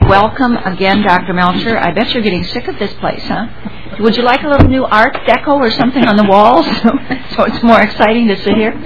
welcome again, Dr. Melcher. I bet you're getting sick of this place, huh? Would you like a little new art deco or something on the walls so it's more exciting to sit here?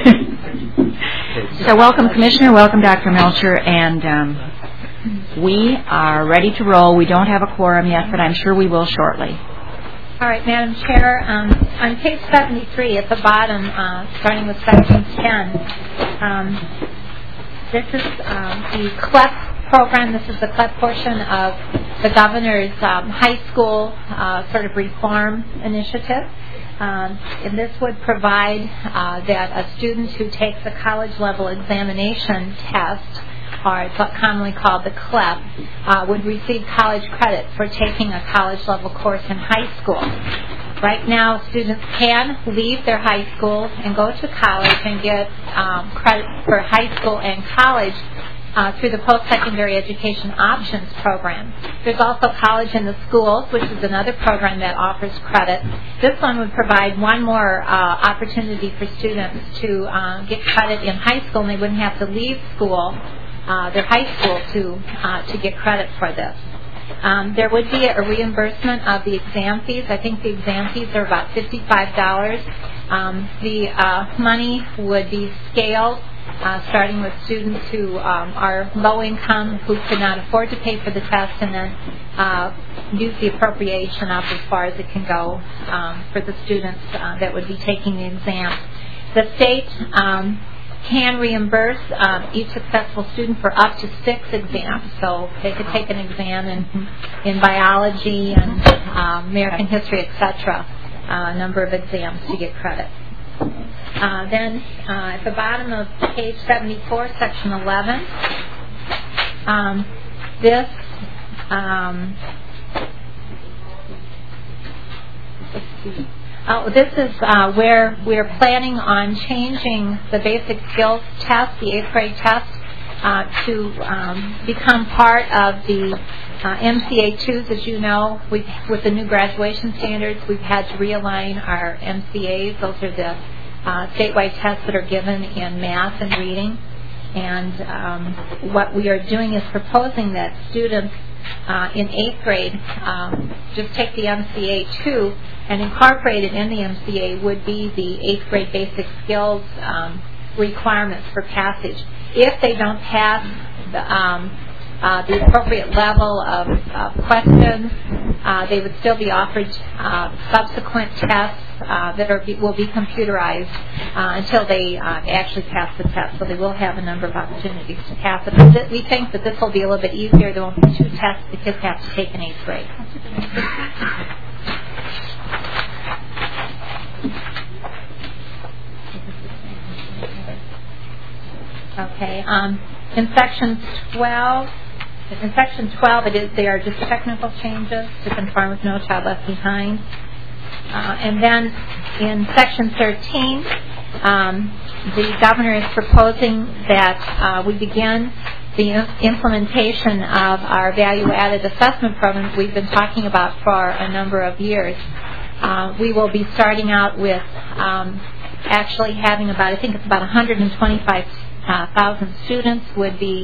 So welcome, Commissioner. Welcome, Dr. Melcher. And we are ready to roll. We don't have a quorum yet, but I'm sure we will shortly. All right, Madam Chair, on page 73 at the bottom, starting with section 10, this is the CLEP program. This is the CLEP portion of the governor's high school sort of reform initiative. And this would provide that a student who takes a college-level examination test, or it's commonly called the CLEP, would receive college credit for taking a college-level course in high school. Right now, students can leave their high school and go to college and get credit for high school and college through the Post-Secondary Education Options Program. There's also College in the Schools, which is another program that offers credit. This one would provide one more opportunity for students to get credit in high school, and they wouldn't have to leave school, their high school, to get credit for this. There would be a reimbursement of the exam fees. I think the exam fees are about $55. The money would be scaled, starting with students who are low income, who could not afford to pay for the test, and then use the appropriation up as far as it can go for the students that would be taking the exam. The state can reimburse each successful student for up to 6 exams. So they could take an exam in biology and American history, etc., a number of exams to get credit. Then at the bottom of page 74, section 11, this this is where we're planning on changing the basic skills test, the 8th grade test, to become part of the MCA2s. As you know, with the new graduation standards, we've had to realign our MCAs. Those are the statewide tests that are given in math and reading. And what we are doing is proposing that students in 8th grade just take the MCA2, and incorporated in the MCA would be the 8th grade basic skills requirements for passage. If they don't pass the appropriate level of questions, they would still be offered subsequent tests that will be computerized until they actually pass the test. So they will have a number of opportunities to pass it. But we think that this will be a little bit easier. There won't be 2 tests the kids have to take in 8th grade. Okay. In section 12, they are just technical changes to conform with No Child Left Behind. And then in section 13, the governor is proposing that we begin the implementation of our value-added assessment program that we've been talking about for a number of years. We will be starting out with actually having about 125,000 students would be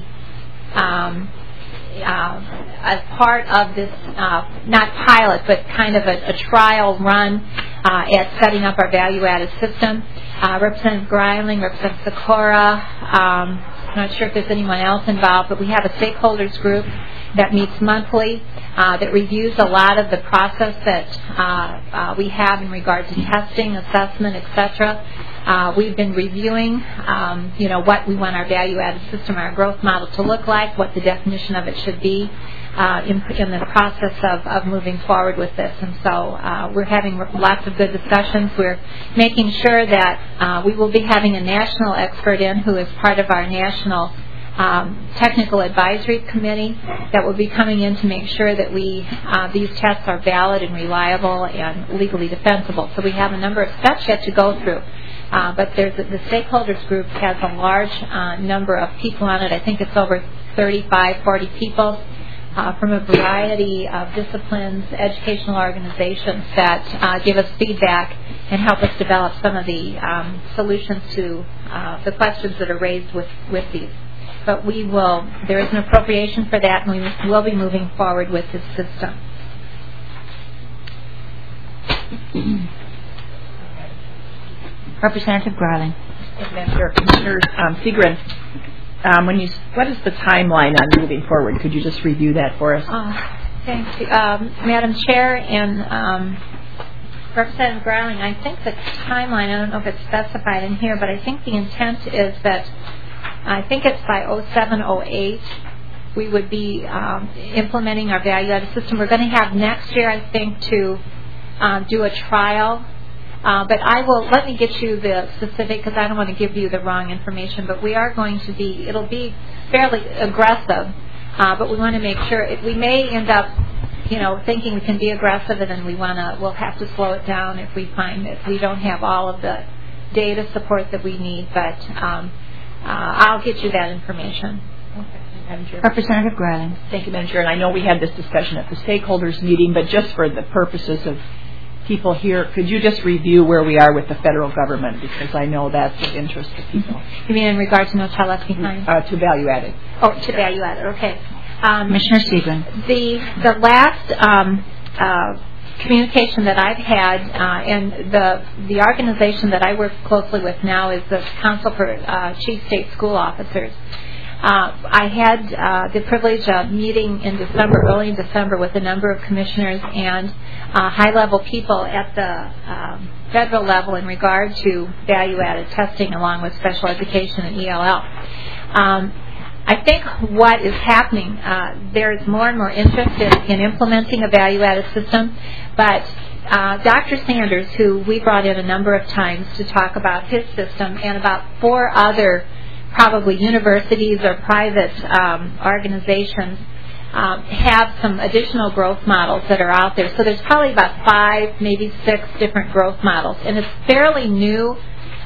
as part of this, not pilot, but kind of a trial run at setting up our value-added system. Representative Greiling, Representative Sikora, I'm not sure if there's anyone else involved, but we have a stakeholders group that meets monthly that reviews a lot of the process that we have in regard to testing, assessment, etc. We've been reviewing, what we want our value-added system, our growth model to look like, what the definition of it should be in the process of moving forward with this. And so we're having lots of good discussions. We're making sure that we will be having a national expert in who is part of our national technical advisory committee that will be coming in to make sure that these tests are valid and reliable and legally defensible. So we have a number of steps yet to go through. But the stakeholders group has a large number of people on it. I think it's over 35, 40 people from a variety of disciplines, educational organizations that give us feedback and help us develop some of the solutions to the questions that are raised with these. But there is an appropriation for that, and we will be moving forward with this system. Representative Greiling. Commissioner Segrin, what is the timeline on moving forward? Could you just review that for us? Thank you. Madam Chair and Representative Greiling, I think the timeline, I don't know if it's specified in here, but I think the intent is that I think it's by 07-08 we would be implementing our value-added system. We're going to have next year, I think, to do a trial. But let me get you the specific, because I don't want to give you the wrong information, but we are going to it'll be fairly aggressive, but we want to make sure, we may end up, thinking we can be aggressive, and then we'll have to slow it down if we find that we don't have all of the data support that we need, but I'll get you that information. Okay. Representative Greiling. Thank you, Madam Chair. And I know we had this discussion at the stakeholders meeting, but just for the purposes of people here, could you just review where we are with the federal government, because I know that's of interest to people. You mean in regard to No Child Left Behind? To value added. Oh, to value added. Okay. Commissioner Segrin. The last communication that I've had, and the organization that I work closely with now is the Council for Chief State School Officers. I had the privilege of meeting in December, early in December, with a number of commissioners and high-level people at the federal level in regard to value-added testing along with special education and ELL. I think what is happening, there's more and more interest in implementing a value-added system, but Dr. Sanders, who we brought in a number of times to talk about his system, and about 4 other probably universities or private organizations have some additional growth models that are out there. So there's probably about 5, maybe 6 different growth models, and it's fairly new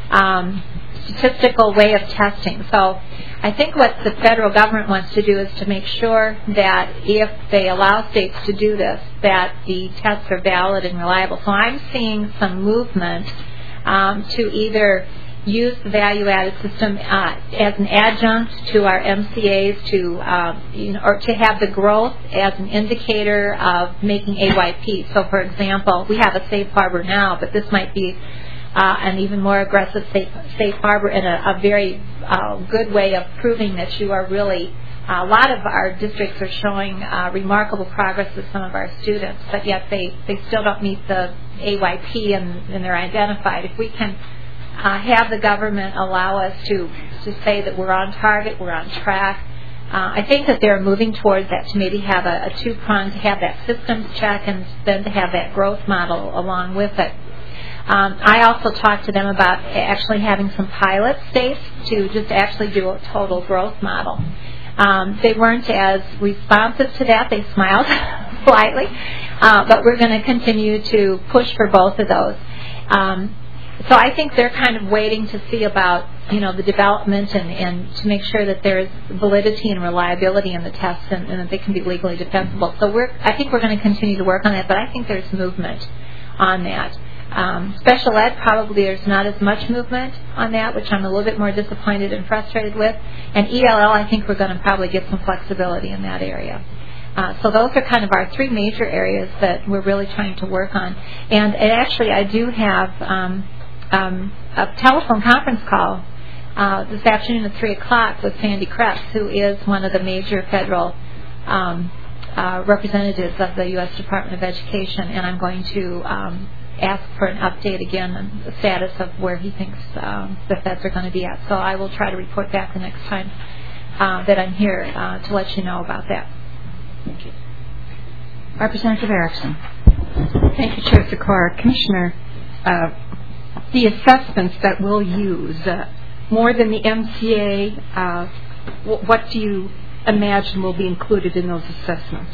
statistical way of testing. So I think what the federal government wants to do is to make sure that if they allow states to do this, that the tests are valid and reliable. So I'm seeing some movement to either use the value-added system as an adjunct to our MCAs, or to have the growth as an indicator of making AYP. So, for example, we have a safe harbor now, but this might be an even more aggressive safe harbor, and a very good way of proving that you are really. A lot of our districts are showing remarkable progress with some of our students, but yet they still don't meet the AYP, and they're identified. If we can have the government allow us to say that we're on target, we're on track. I think that they're moving towards that, to maybe have a 2-prong, to have that systems check and then to have that growth model along with it. I also talked to them about actually having some pilot states to just actually do a total growth model. They weren't as responsive to that. They smiled slightly, but we're going to continue to push for both of those. So I think they're kind of waiting to see about, the development and to make sure that there's validity and reliability in the tests and that they can be legally defensible. So I think we're going to continue to work on that, but I think there's movement on that. Special ed, probably there's not as much movement on that, which I'm a little bit more disappointed and frustrated with. And ELL, I think we're going to probably get some flexibility in that area. So those are kind of our 3 major areas that we're really trying to work on. And actually, I do have a telephone conference call this afternoon at 3 o'clock with Sandy Krebs, who is one of the major federal representatives of the U.S. Department of Education, and I'm going to ask for an update again on the status of where he thinks the feds are going to be at. So I will try to report back the next time that I'm here to let you know about that. Thank you. Representative Erickson. Thank you, Chair Sikora. Commissioner, the assessments that we'll use, more than the MCA, what do you imagine will be included in those assessments?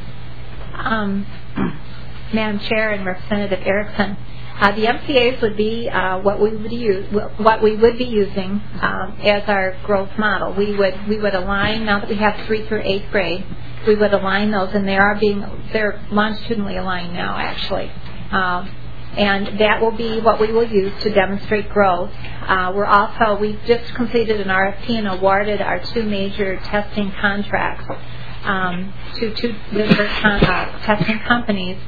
Madam Chair and Representative Erickson, the MCAs would be what we would be using as our growth model. We would align, now that we have 3 through 8th grade, we would align those, and they're longitudinally aligned now, actually. And that will be what we will use to demonstrate growth. We've just completed an RFP and awarded our 2 major testing contracts to 2 different testing companies.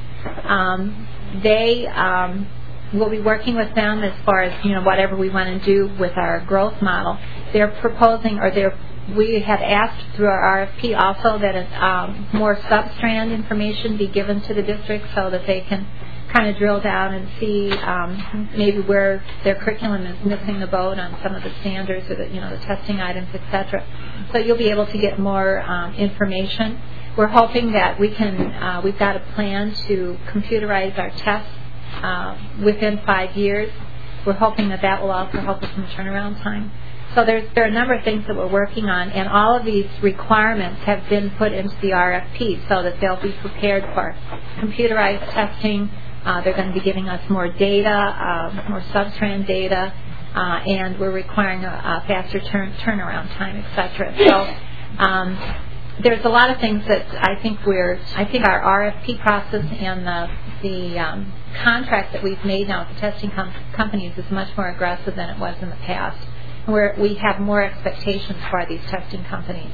We'll be working with them as far as whatever we want to do with our growth model. They're proposing, we have asked through our RFP also that more substrand information be given to the district so that they can kind of drill down and see maybe where their curriculum is missing the boat on some of the standards or the testing items, etc. So you'll be able to get more information. We're hoping that we've got a plan to computerize our tests within 5 years. We're hoping that will also help us in turnaround time. So there are a number of things that we're working on, and all of these requirements have been put into the RFP so that they'll be prepared for computerized testing. They're going to be giving us more data, more substrand data, and we're requiring a faster turnaround time, etc. So there's a lot of things that I think our RFP process and the contract that we've made now with the testing companies is much more aggressive than it was in the past. We have more expectations for these testing companies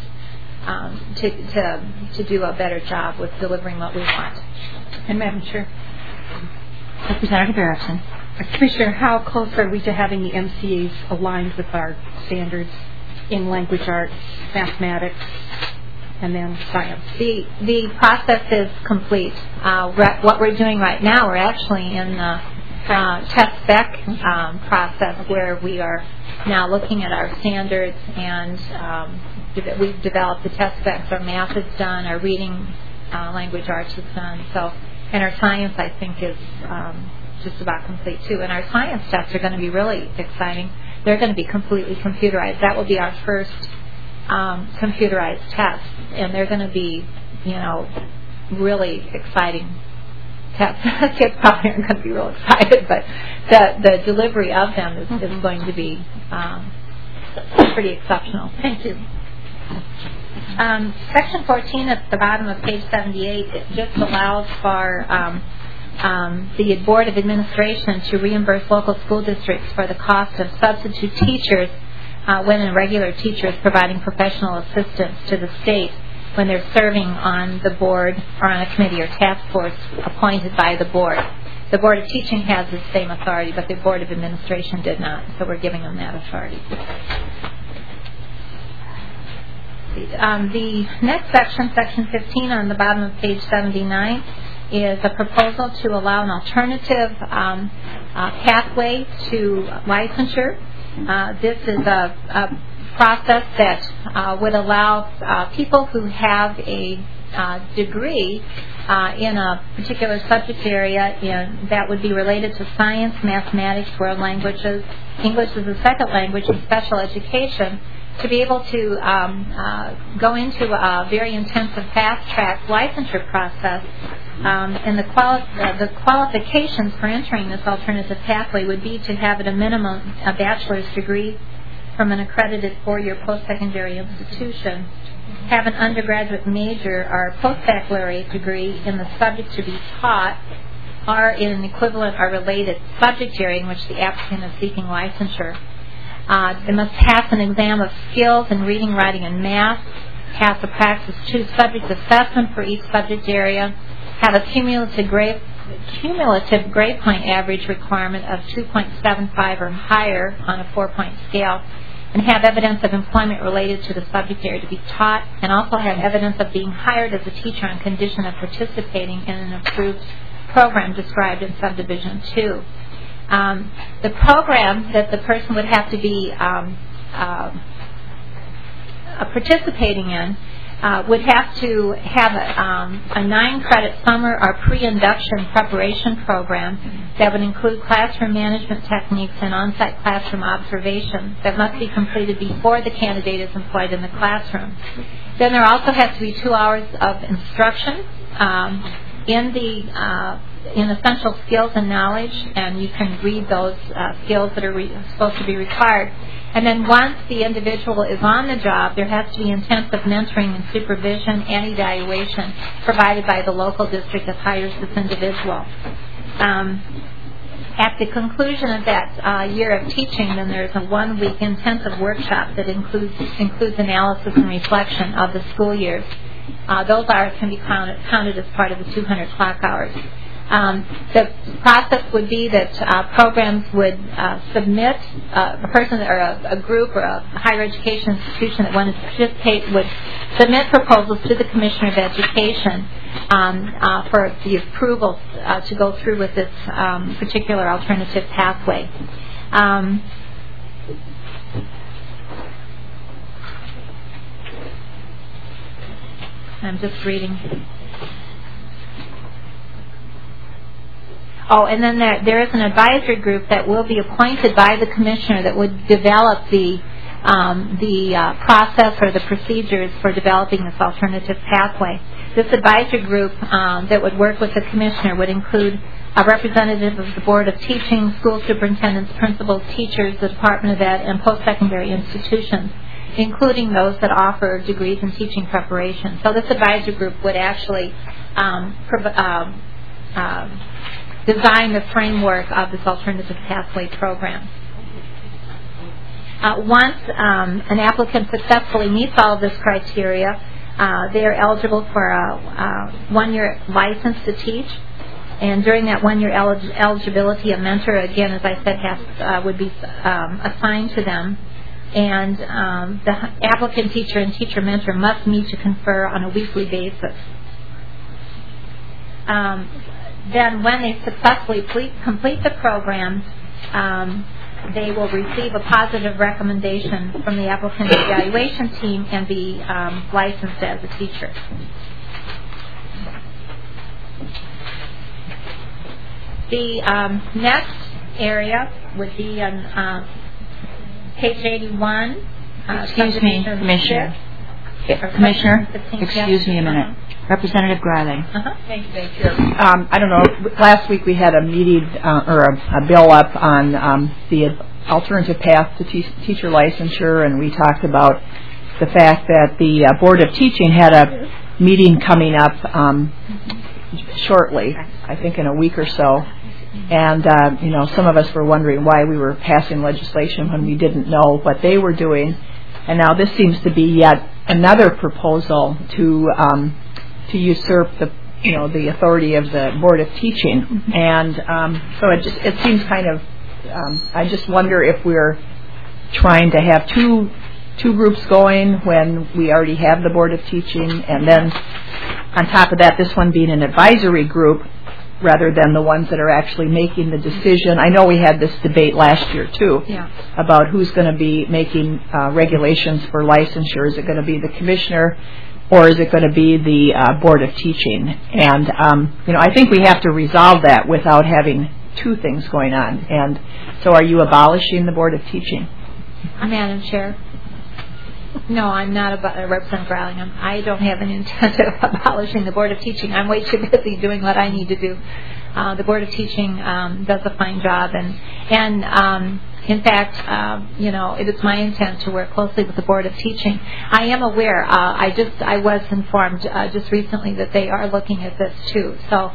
to do a better job with delivering what we want. And Madam Chair. Representative Erickson. Commissioner, how close are we to having the MCAs aligned with our standards in language arts, mathematics, and then science? The process is complete. What we're doing right now, we're actually in the test spec process where we are now looking at our standards, and we've developed the test specs. Our math is done, our reading language arts is done. And our science, I think, is just about complete too. And our science tests are going to be really exciting. They're going to be completely computerized. That will be our first computerized test, and they're going to be, really exciting tests. Kids probably aren't going to be real excited, but the delivery of them is going to be pretty exceptional. Thank you. Section 14 at the bottom of page 78, it just allows for the Board of Administration to reimburse local school districts for the cost of substitute teachers when a regular teacher is providing professional assistance to the state when they're serving on the board or on a committee or task force appointed by the board. The Board of Teaching has the same authority, but the Board of Administration did not, so we're giving them that authority. The next section, section 15 on the bottom of page 79, is a proposal to allow an alternative pathway to licensure. This is a process that would allow people who have a degree in a particular subject area, and that would be related to science, mathematics, world languages, English as a second language, and special education, to be able to go into a very intensive fast-track licensure process. And the qualifications for entering this alternative pathway would be to have at a minimum a bachelor's degree from an accredited 4-year post-secondary institution, have an undergraduate major or post-baccalaureate degree in the subject to be taught, or in an equivalent or related subject area in which the applicant is seeking licensure. They must pass an exam of skills in reading, writing, and math, pass a Praxis 2 subject assessment for each subject area, have a cumulative grade point average requirement of 2.75 or higher on a 4-point scale, and have evidence of employment related to the subject area to be taught, and also have evidence of being hired as a teacher on condition of participating in an approved program described in Subdivision 2. The program that the person would have to be participating in would have to have a 9-credit summer or pre-induction preparation program that would include classroom management techniques and on-site classroom observation that must be completed before the candidate is employed in the classroom. Then there also has to be 2 hours of instruction in essential skills and knowledge, and you can read those skills that are supposed to be required. And then once the individual is on the job, there has to be intensive mentoring and supervision and evaluation provided by the local district that hires this individual. At the conclusion of that year of teaching, then there's a 1-week intensive workshop that includes analysis and reflection of the school years. Those hours can be counted as part of the 200 clock hours. The process would be that programs would submit, a person or a group or a higher education institution that wanted to participate would submit proposals to the Commissioner of Education for the approval to go through with this particular alternative pathway. I'm just reading. Oh, and then there is an advisory group that will be appointed by the commissioner that would develop the process or the procedures for developing this alternative pathway. This advisory group that would work with the commissioner would include a representative of the Board of Teaching, school superintendents, principals, teachers, the Department of Ed, and post-secondary institutions, including those that offer degrees in teaching preparation. So this advisory group would actually design the framework of this alternative pathway program. Once an applicant successfully meets all of this criteria, they are eligible for a 1-year license to teach. And during that 1-year eligibility, a mentor, again, as I said, would be assigned to them. And the applicant teacher and teacher mentor must meet to confer on a weekly basis. Then when they successfully complete the program, they will receive a positive recommendation from the applicant's evaluation team and be licensed as a teacher. The next area would be on page 81. Excuse me, Commissioner. Commissioner, excuse me a minute. Representative Greiling. Thank you. I don't know. Last week we had a meeting or a bill up on the alternative path to teacher licensure, and we talked about the fact that the Board of Teaching had a meeting coming up shortly, I think in a week or so. And, some of us were wondering why we were passing legislation when we didn't know what they were doing. And now this seems to be yet another proposal to usurp the authority of the Board of Teaching. And so it seems kind of, I just wonder if we're trying to have two groups going when we already have the Board of Teaching, and then on top of that, this one being an advisory group rather than the ones that are actually making the decision. I know we had this debate last year, too, about who's going to be making regulations for licensure. Is it going to be the commissioner, or is it going to be the Board of Teaching? And, I think we have to resolve that without having two things going on. And so are you abolishing the Board of Teaching? Madam Chair. No, I'm not Representative Greiling. I don't have an intent of abolishing the Board of Teaching. I'm way too busy doing what I need to do. The Board of Teaching does a fine job, and in fact, it is my intent to work closely with the Board of Teaching. I am aware. I was informed just recently that they are looking at this too. So.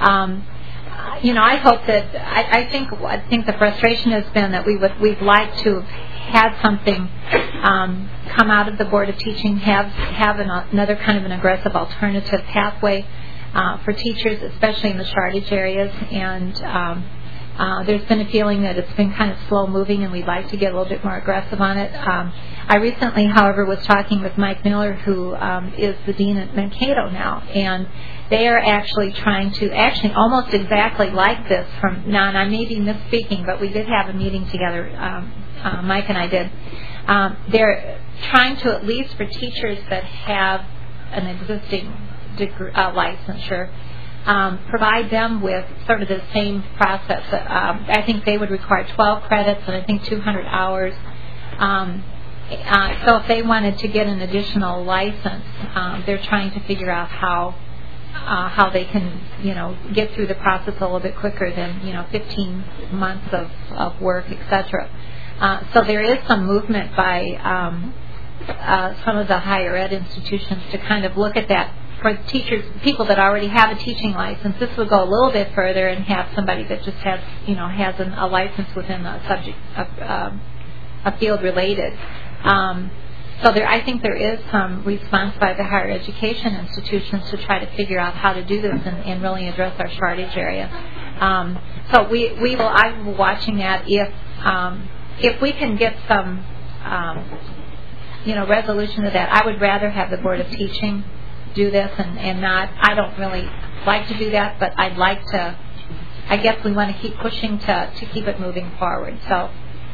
I hope that I think the frustration has been that we'd like to have had something come out of the Board of Teaching, have another kind of an aggressive alternative pathway for teachers, especially in the shortage areas. And there's been a feeling that it's been kind of slow moving, and we'd like to get a little bit more aggressive on it. I recently, however, was talking with Mike Miller, who is the dean at Mankato now, and they are actually trying to, almost exactly like this from, now, and I may be misspeaking, but we did have a meeting together, Mike and I did. They're trying to, at least for teachers that have an existing licensure, provide them with sort of the same process. I think they would require 12 credits and I think 200 hours. So if they wanted to get an additional license, they're trying to figure out how they can, get through the process a little bit quicker than, 15 months of work, etc. So there is some movement by some of the higher ed institutions to kind of look at that for teachers, people that already have a teaching license. This would go a little bit further and have somebody that just has a license within a subject, a field related. So I think there is some response by the higher education institutions to try to figure out how to do this and really address our shortage area. So I'm watching that. If we can get some resolution to that, I would rather have the Board of Teaching do this and not. I don't really like to do that, but I'd like to. I guess we want to keep pushing to keep it moving forward. So.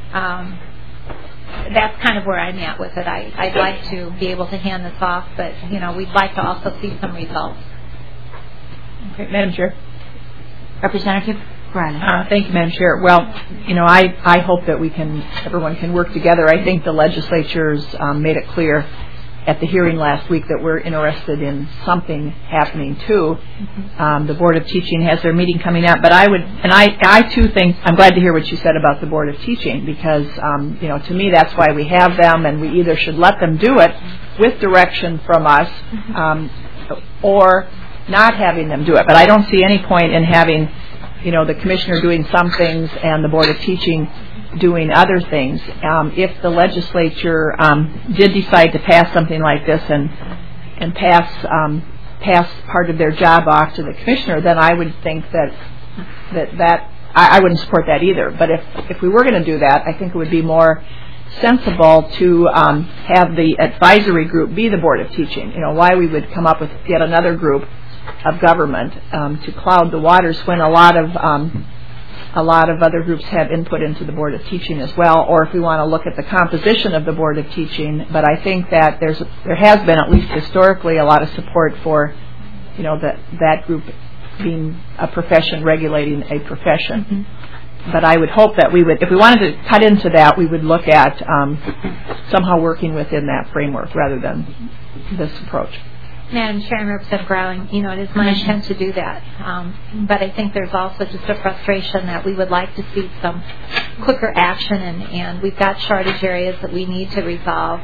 That's kind of where I'm at with it. I'd like to be able to hand this off, but we'd like to also see some results. Okay, Madam Chair. Representative Briley. Thank you, Madam Chair. Well, I hope that everyone can work together. I think the legislature's made it clear at the hearing last week that we're interested in something happening too. The Board of Teaching has their meeting coming up, but I too think, I'm glad to hear what you said about the Board of Teaching, because to me that's why we have them, and we either should let them do it with direction from us or not having them do it. But I don't see any point in having the commissioner doing some things and the Board of Teaching doing other things. If the legislature did decide to pass something like this and pass part of their job off to the commissioner, then I would think that I wouldn't support that either. But if we were going to do that, I think it would be more sensible to have the advisory group be the Board of Teaching. Why we would come up with yet another group of government to cloud the waters when a lot of other groups have input into the Board of Teaching as well, or if we want to look at the composition of the Board of Teaching. But I think that there has been, at least historically, a lot of support for, that group being a profession regulating a profession. But I would hope that we would, if we wanted to cut into that, we would look at somehow working within that framework rather than this approach. Madam Chair and Representative Growling, it is my intent to do that. But I think there's also just a frustration that we would like to see some quicker action, and we've got shortage areas that we need to resolve.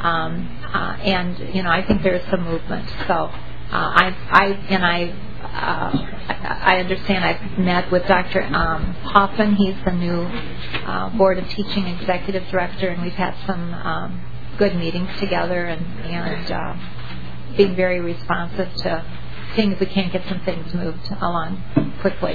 I think there is some movement. So I understand. I've met with Dr. Hoffman. He's the new Board of Teaching Executive Director, and we've had some good meetings together and being very responsive to seeing if we can't get some things moved along quickly.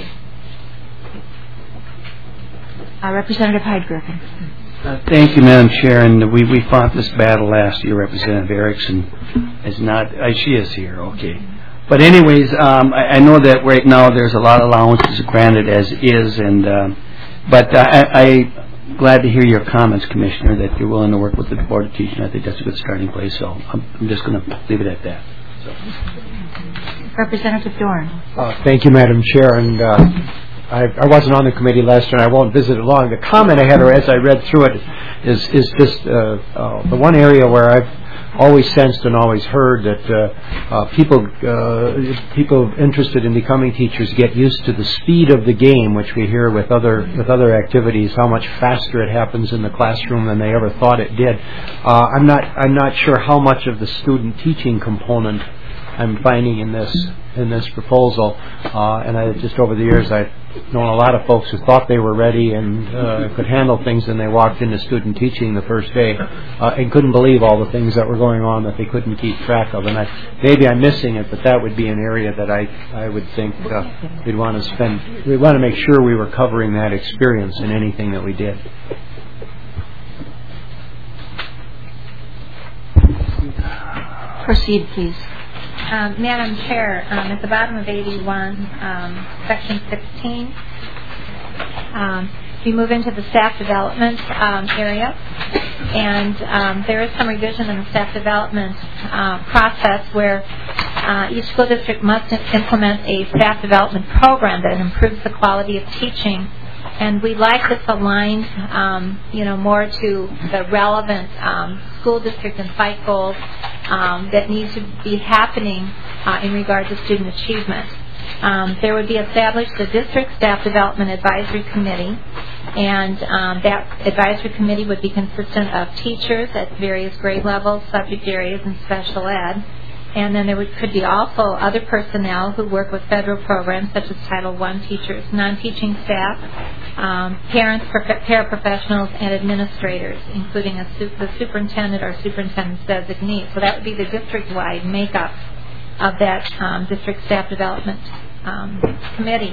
Representative Hyde-Griffin. Thank you, Madam Chair. And we fought this battle last year. Representative Erickson is not. She is here. Okay. But anyways, I know that right now there's a lot of allowances granted as is, but I'm glad to hear your comments, Commissioner, that you're willing to work with the Board of Teaching. I think that's a good starting place. So I'm just going to leave it at that. Representative Dorn. Thank you, Madam Chair. And I wasn't on the committee last year, and I won't visit it long. The comment I had, or as I read through it, is just the one area where I've always sensed and always heard that people interested in becoming teachers get used to the speed of the game, which we hear with other activities, how much faster it happens in the classroom than they ever thought it did. I'm not sure how much of the student teaching component I'm finding in this proposal, and I just over the years I've known a lot of folks who thought they were ready and could handle things, and they walked into student teaching the first day and couldn't believe all the things that were going on that they couldn't keep track of. And maybe I'm missing it, but that would be an area that I would think we'd want to make sure we were covering that experience in anything that we did. Proceed, please. Madam Chair, at the bottom of 81, Section 16, we move into the staff development area, and there is some revision in the staff development process where each school district must implement a staff development program that improves the quality of teaching. And we'd like this aligned, more to the relevant school district and site goals that need to be happening in regard to student achievement. There would be established a district staff development advisory committee, and that advisory committee would be consistent of teachers at various grade levels, subject areas, and special ed. And then there could be also other personnel who work with federal programs such as Title I teachers, non-teaching staff, parents, paraprofessionals, and administrators, including the superintendent or superintendent's designee. So that would be the district-wide makeup of that district staff development committee.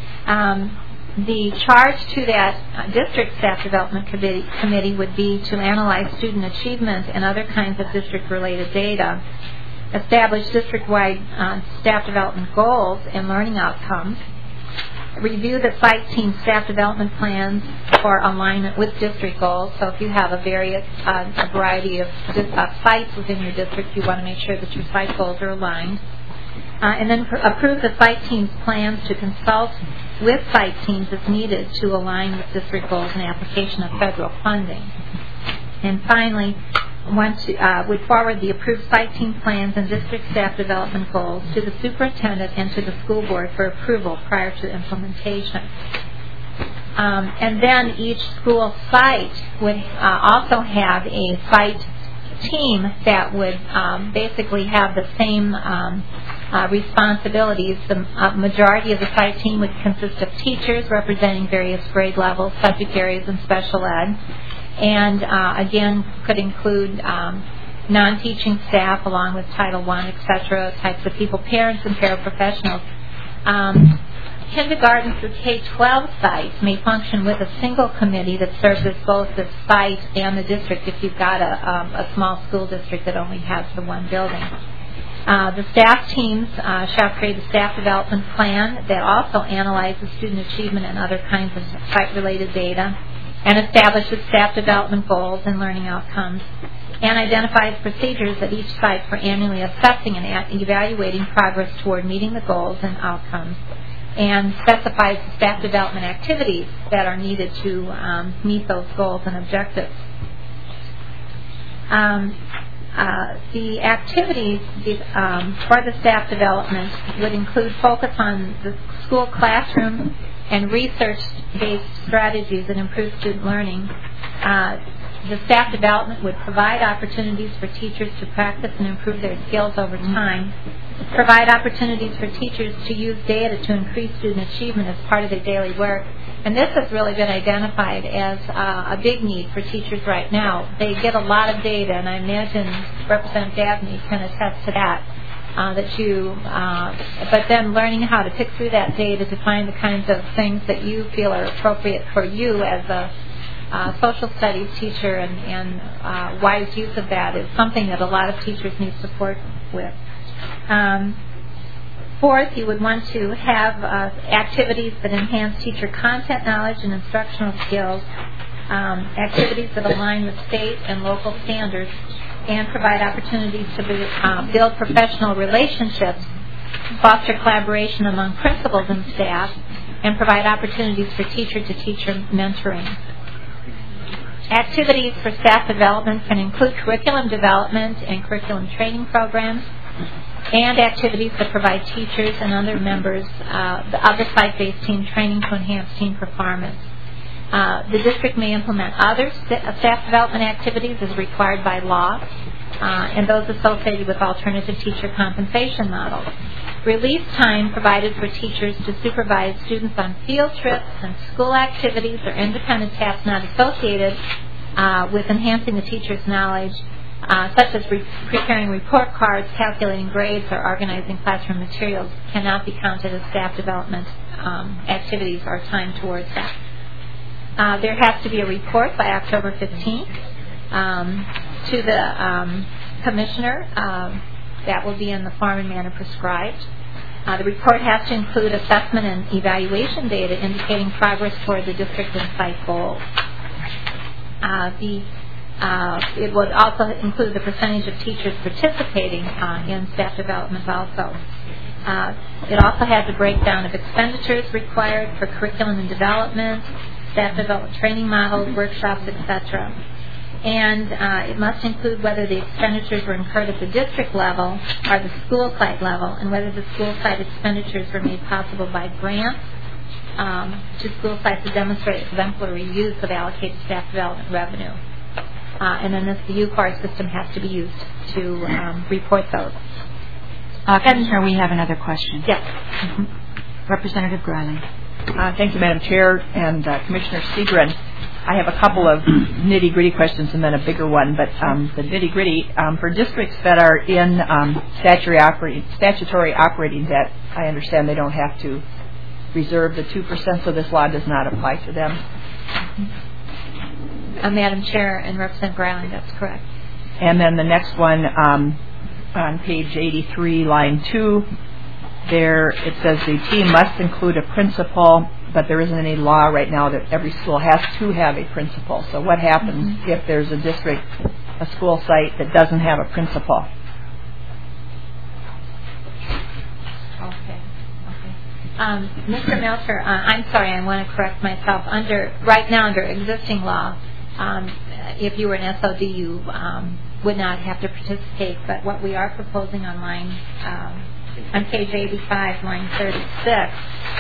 The charge to that district staff development committee would be to analyze student achievement and other kinds of district-related data, establish district-wide staff development goals and learning outcomes, review the site team staff development plans for alignment with district goals. So if you have a variety of sites within your district, you want to make sure that your site goals are aligned. And then approve the site team's plans to consult with site teams as needed to align with district goals and application of federal funding. And finally, would forward the approved site team plans and district staff development goals to the superintendent and to the school board for approval prior to implementation. And then each school site would also have a site team that would basically have the same responsibilities. The majority of the site team would consist of teachers representing various grade levels, subject areas, and special ed. And again, could include non-teaching staff along with Title I, etc., types of people, parents and paraprofessionals. Kindergarten through K-12 sites may function with a single committee that serves as both the site and the district if you've got a small school district that only has the one building. The staff teams shall create a staff development plan that also analyzes student achievement and other kinds of site-related data, and establishes staff development goals and learning outcomes, and identifies procedures at each site for annually assessing and evaluating progress toward meeting the goals and outcomes, and specifies the staff development activities that are needed to meet those goals and objectives. The activities for the staff development would include focus on the school classroom and research-based strategies that improve student learning. The staff development would provide opportunities for teachers to practice and improve their skills over time, provide opportunities for teachers to use data to increase student achievement as part of their daily work. And this has really been identified as a big need for teachers right now. They get a lot of data, and I imagine Representative Dabney can attest to that. But then learning how to pick through that data to find the kinds of things that you feel are appropriate for you as a social studies teacher and wise use of that is something that a lot of teachers need support with. Fourth, you would want to have activities that enhance teacher content knowledge and instructional skills, activities that align with state and local standards, and provide opportunities to build professional relationships, foster collaboration among principals and staff, and provide opportunities for teacher-to-teacher mentoring. Activities for staff development can include curriculum development and curriculum training programs, and activities that provide teachers and other members of the site-based team training to enhance team performance. The district may implement other staff development activities as required by law, and those associated with alternative teacher compensation models. Release time provided for teachers to supervise students on field trips and school activities or independent tasks not associated with enhancing the teacher's knowledge, such as preparing report cards, calculating grades, or organizing classroom materials, cannot be counted as staff development activities or time towards that. There has to be a report by October 15th to the commissioner. That will be in the form and manner prescribed. The report has to include assessment and evaluation data indicating progress toward the district and site goals. It would also include the percentage of teachers participating in staff development also. It also has a breakdown of expenditures required for curriculum and development, staff development training models, workshops, etc. And it must include whether the expenditures were incurred at the district level or the school site level, and whether the school site expenditures were made possible by grants to school sites to demonstrate exemplary use of allocated staff development revenue. And then the UCOR system has to be used to report those. Commissioner, we have another question. Yes. Representative Greiling. Thank you, Madam Chair, and Commissioner Segrin. I have a couple of nitty-gritty questions and then a bigger one, but the nitty-gritty, for districts that are in statutory operating debt, I understand they don't have to reserve the 2%, so this law does not apply to them. Madam Chair and Representative Greiling, that's correct. And then the next one, on page 83, line 2, there it says the team must include a principal, but there isn't any law right now that every school has to have a principal. So what happens if there's a school site that doesn't have a principal? Okay. Mr. Melcher, I'm sorry, I want to correct myself. Right now, under existing law, if you were an SOD, you would not have to participate. But what we are proposing on page 85, line 36,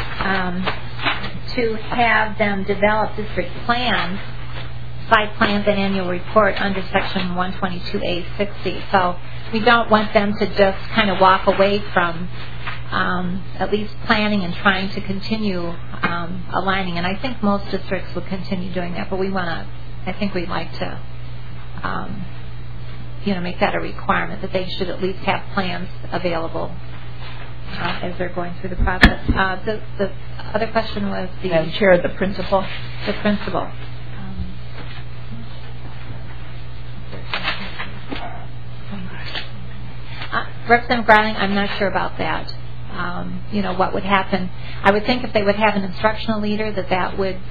to have them develop district plans, site plans, and annual report under section 122A60. So we don't want them to just kind of walk away from at least planning and trying to continue aligning. And I think most districts will continue doing that, but we'd like to make that a requirement that they should at least have plans available as they're going through the process. The other question was Madam Chair, the principal. The principal. Representative Greiling, I'm not sure about that. What would happen? I would think if they would have an instructional leader, that would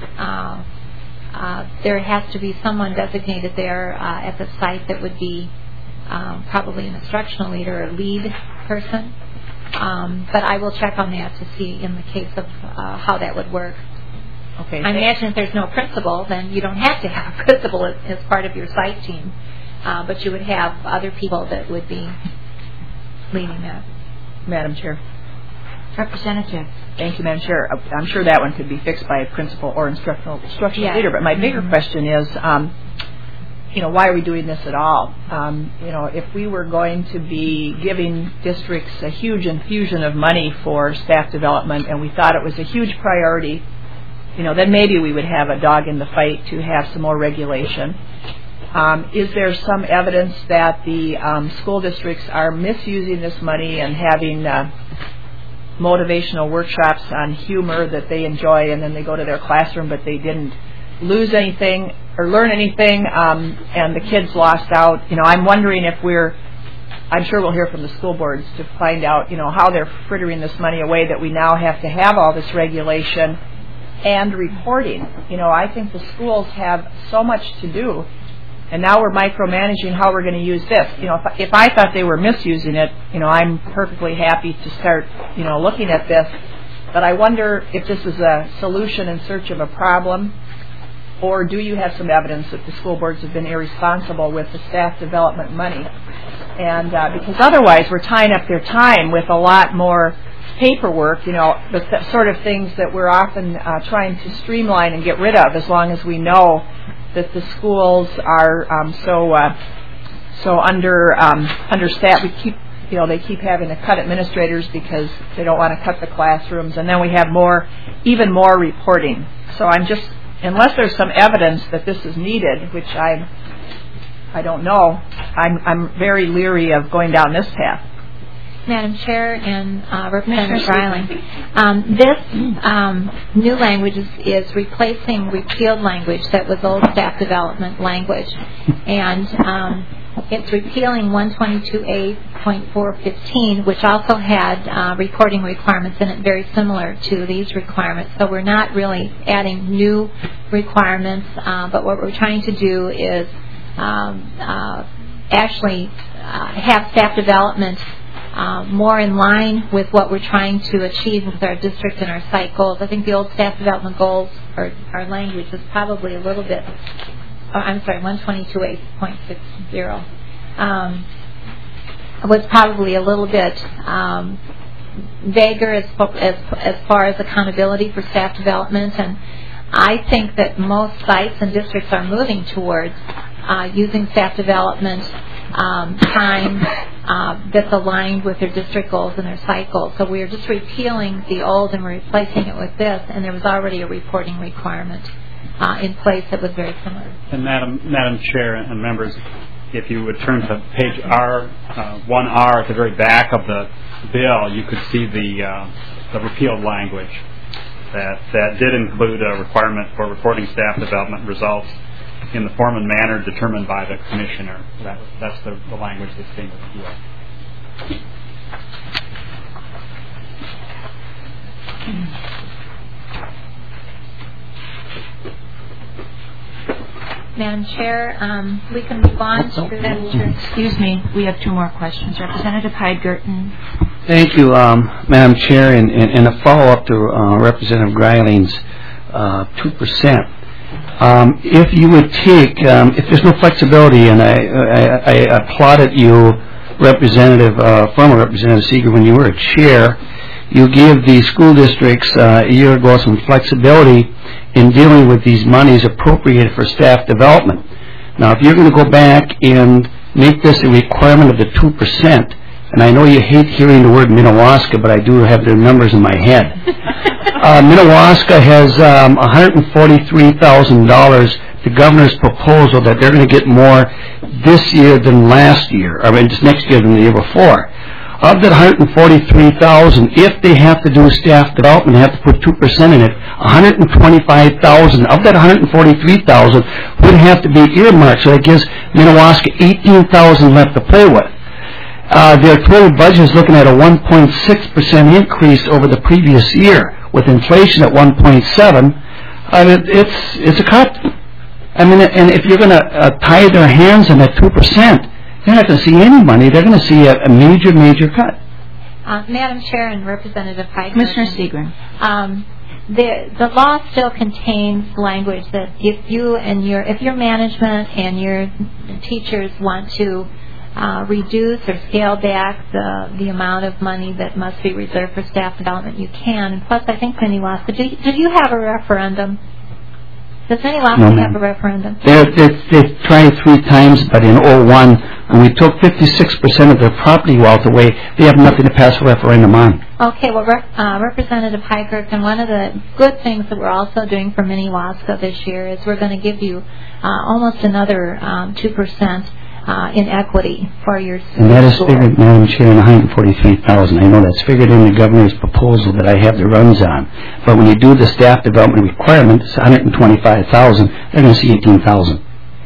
there has to be someone designated there at the site that would be probably an instructional leader or lead person. But I will check on that to see in the case of how that would work. Okay. I imagine if there's no principal, then you don't have to have a principal as part of your site team. But you would have other people that would be leading that. Madam Chair. Representative. Thank you, Madam Chair. I'm sure that one could be fixed by a principal or instructional leader. But my bigger question is, why are we doing this at all? If we were going to be giving districts a huge infusion of money for staff development and we thought it was a huge priority, then maybe we would have a dog in the fight to have some more regulation. Is there some evidence that the school districts are misusing this money and having motivational workshops on humor that they enjoy and then they go to their classroom but they didn't lose anything or learn anything and the kids lost out? I'm wondering if I'm sure we'll hear from the school boards to find out, how they're frittering this money away that we now have to have all this regulation and reporting. I think the schools have so much to do. And now we're micromanaging how we're going to use this. If I thought they were misusing it, I'm perfectly happy to start, looking at this. But I wonder if this is a solution in search of a problem, or do you have some evidence that the school boards have been irresponsible with the staff development money? And because otherwise we're tying up their time with a lot more paperwork, the sort of things that we're often trying to streamline and get rid of, as long as we know that the schools are so understaffed. They keep having to cut administrators because they don't want to cut the classrooms, and then we have even more reporting. So unless there's some evidence that this is needed, which I don't know, I'm very leery of going down this path. Madam Chair and Representative Greiling, this new language is replacing repealed language that was old staff development language, and it's repealing 122A.415, which also had reporting requirements in it very similar to these requirements. So we're not really adding new requirements, but what we're trying to do is actually have staff development more in line with what we're trying to achieve with our district and our site goals. I think the old staff development goals, or our language, is probably a little bit, 122.8.60, was probably a little bit vaguer as far as accountability for staff development. And I think that most sites and districts are moving towards using staff development time that's aligned with their district goals and their site goals. So we are just repealing the old and replacing it with this, and there was already a reporting requirement in place that was very similar. And Madam Chair and members, if you would turn to page R, 1R at the very back of the bill, you could see the repealed language that did include a requirement for reporting staff development results in the form and manner determined by the commissioner. That's the language that's being repealed. Madam Chair, we can move on to Excuse me, we have two more questions. Representative Hyde-Gerten. Thank you, Madam Chair, and a follow-up to Representative Greiling's 2%. If you would take, if there's no flexibility, and I applauded you, former Representative Seeger, when you were a chair, you gave the school districts a year ago some flexibility in dealing with these monies appropriated for staff development. Now, if you're going to go back and make this a requirement of the 2%, and I know you hate hearing the word Minnewaska, but I do have their numbers in my head. Minnewaska has $143,000, the governor's proposal that they're going to get more this year than last year, or just next year than the year before. Of that $143,000, if they have to do staff development, they have to put 2% in it. $125,000 of that $143,000 would have to be earmarked. So that gives Minnewaska $18,000 left to play with. Their total budget is looking at a 1.6% increase over the previous year, with inflation at 1.7%. It's a cut. I mean, and if you're going to tie their hands on that 2%. They're not going to see any money. They're going to see a major, major cut. Madam Chair and Representative Hyde. Commissioner Seegren. The law still contains language that if your management and your teachers want to reduce or scale back the amount of money that must be reserved for staff development, you can. And plus, I think Minnewaska, did you have a referendum? Does Minnewaska have a referendum? They've tried 3 times, but in 2001, when we took 56% of their property wealth away, they have nothing to pass a referendum on. Okay, well, Representative Hyde-Gerten, one of the good things that we're also doing for Minnewaska this year is we're going to give you almost another 2% in equity for your school. And that is figured, Madam Chair, in $143,000. I know that's figured in the governor's proposal that I have the runs on. But when you do the staff development requirement, it's $125,000. They're going to see $18,000.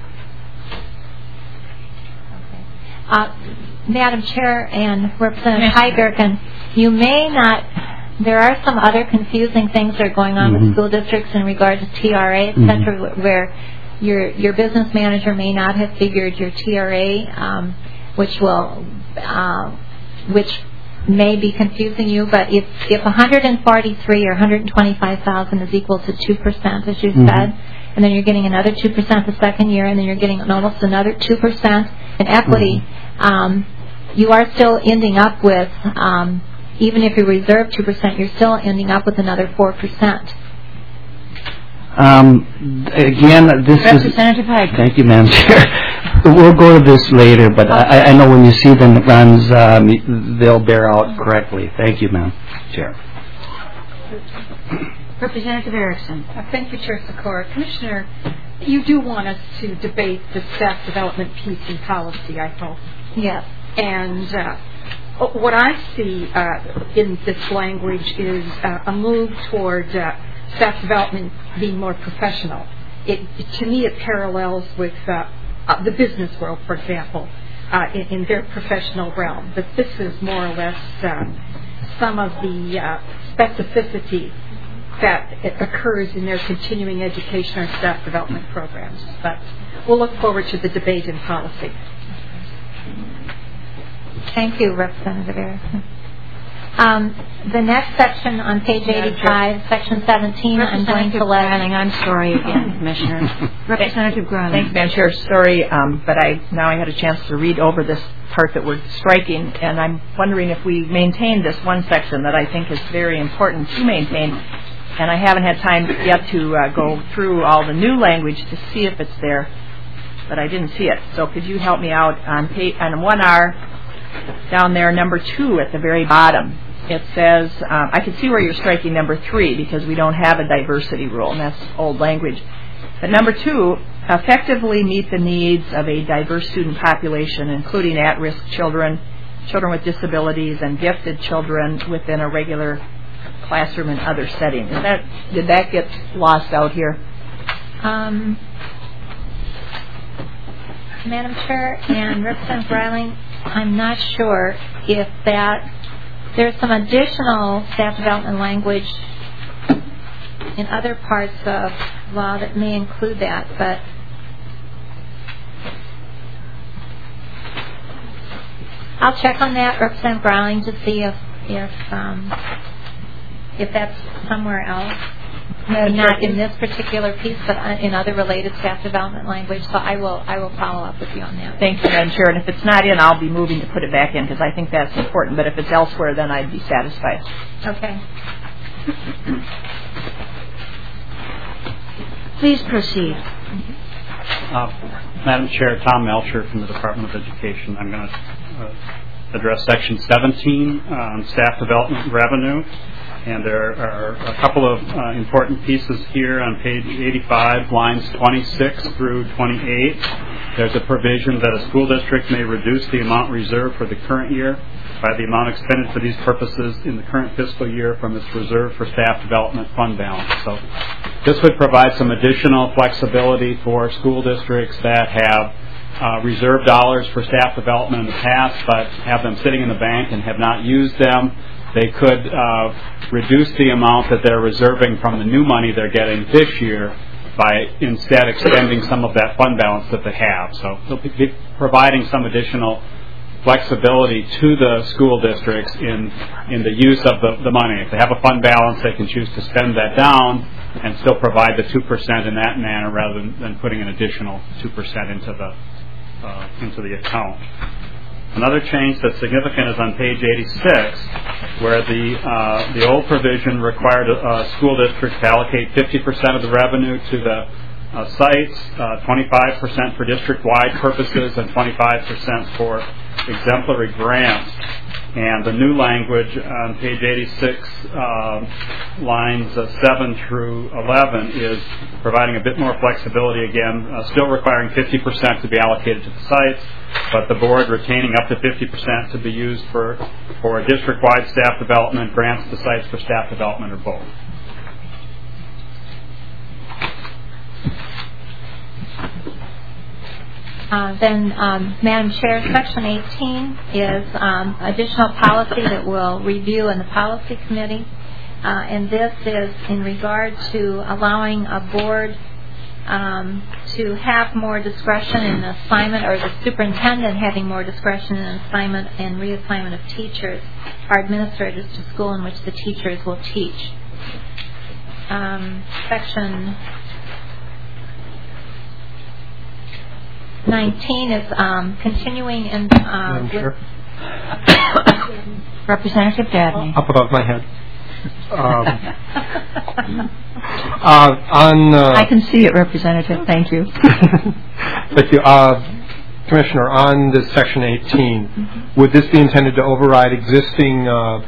Madam Chair and Representative Hyde-Gerten, you may not. There are some other confusing things that are going on with school districts in regard to TRA, et cetera, where your business manager may not have figured your TRA, which may be confusing you. But if 143 or 125,000 is equal to 2%, as you said, and then you're getting another 2% the second year, and then you're getting almost another 2% in equity, you are still ending up with, even if you reserve 2%, you're still ending up with another 4%. Again, this Representative Hyde. Thank you, Madam Chair. We'll go to this later, but I know when you see them runs, they'll bear out correctly. Thank you, Madam Chair. Representative Erickson. Thank you, Chair Sikora. Commissioner, you do want us to debate the staff development piece in policy, I hope. Yes. And what I see in this language is a move toward staff development being more professional. To me, it parallels with the business world, for example, in their professional realm. But this is more or less some of the specificity that occurs in their continuing education or staff development programs. But we'll look forward to the debate in policy. Thank you, Representative Erickson. The next section on page 85, section 17, I'm going to let... I'm sorry again, Commissioner. Representative Gruning. Thanks, Madam Chair. Sorry, but I had a chance to read over this part that we're striking, and I'm wondering if we maintain this one section that I think is very important to maintain, and I haven't had time yet to go through all the new language to see if it's there. but I didn't see it. So could you help me out on 1R down there, number 2 at the very bottom? It says, I can see where you're striking number 3 because we don't have a diversity rule, and that's old language. But number 2, effectively meet the needs of a diverse student population, including at-risk children, children with disabilities, and gifted children within a regular classroom and other setting. Did that get lost out here? Madam Chair and Representative Breiling, I'm not sure if there's some additional staff development language in other parts of law that may include that, but I'll check on that, Representative Breiling, to see if that's somewhere else. Maybe not in this particular piece, but in other related staff development language. So I will follow up with you on that. Thank you, Madam Chair. And if it's not in, I'll be moving to put it back in because I think that's important. But if it's elsewhere, then I'd be satisfied. Okay. Please proceed. Madam Chair, Tom Melcher from the Department of Education. I'm going to address Section 17 on staff development revenue. And there are a couple of important pieces here on page 85, lines 26 through 28. There's a provision that a school district may reduce the amount reserved for the current year by the amount expended for these purposes in the current fiscal year from its reserve for staff development fund balance. So this would provide some additional flexibility for school districts that have reserved dollars for staff development in the past but have them sitting in the bank and have not used them. They could reduce the amount that they're reserving from the new money they're getting this year by instead extending some of that fund balance that they have. So they'll be providing some additional flexibility to the school districts in the use of the money. If they have a fund balance, they can choose to spend that down and still provide the 2% in that manner rather than putting an additional 2% into the account. Another change that's significant is on page 86, where the old provision required a school district to allocate 50% of the revenue to the sites, 25% for district-wide purposes, and 25% for exemplary grants. And the new language on page 86, lines 7 through 11, is providing a bit more flexibility again, still requiring 50% to be allocated to the sites, but the board retaining up to 50% to be used for district-wide staff development, grants to sites for staff development, or both. Madam Chair, Section 18 is additional policy that we'll review in the Policy Committee. And this is in regard to allowing a board to have more discretion in the assignment, or the superintendent having more discretion in assignment and reassignment of teachers or administrators to school in which the teachers will teach. Section 19 is continuing in Sure. Representative Dabney. Up above my head. I can see it, Representative. Thank you. Thank you. Commissioner, on this Section 18, would this be intended to override existing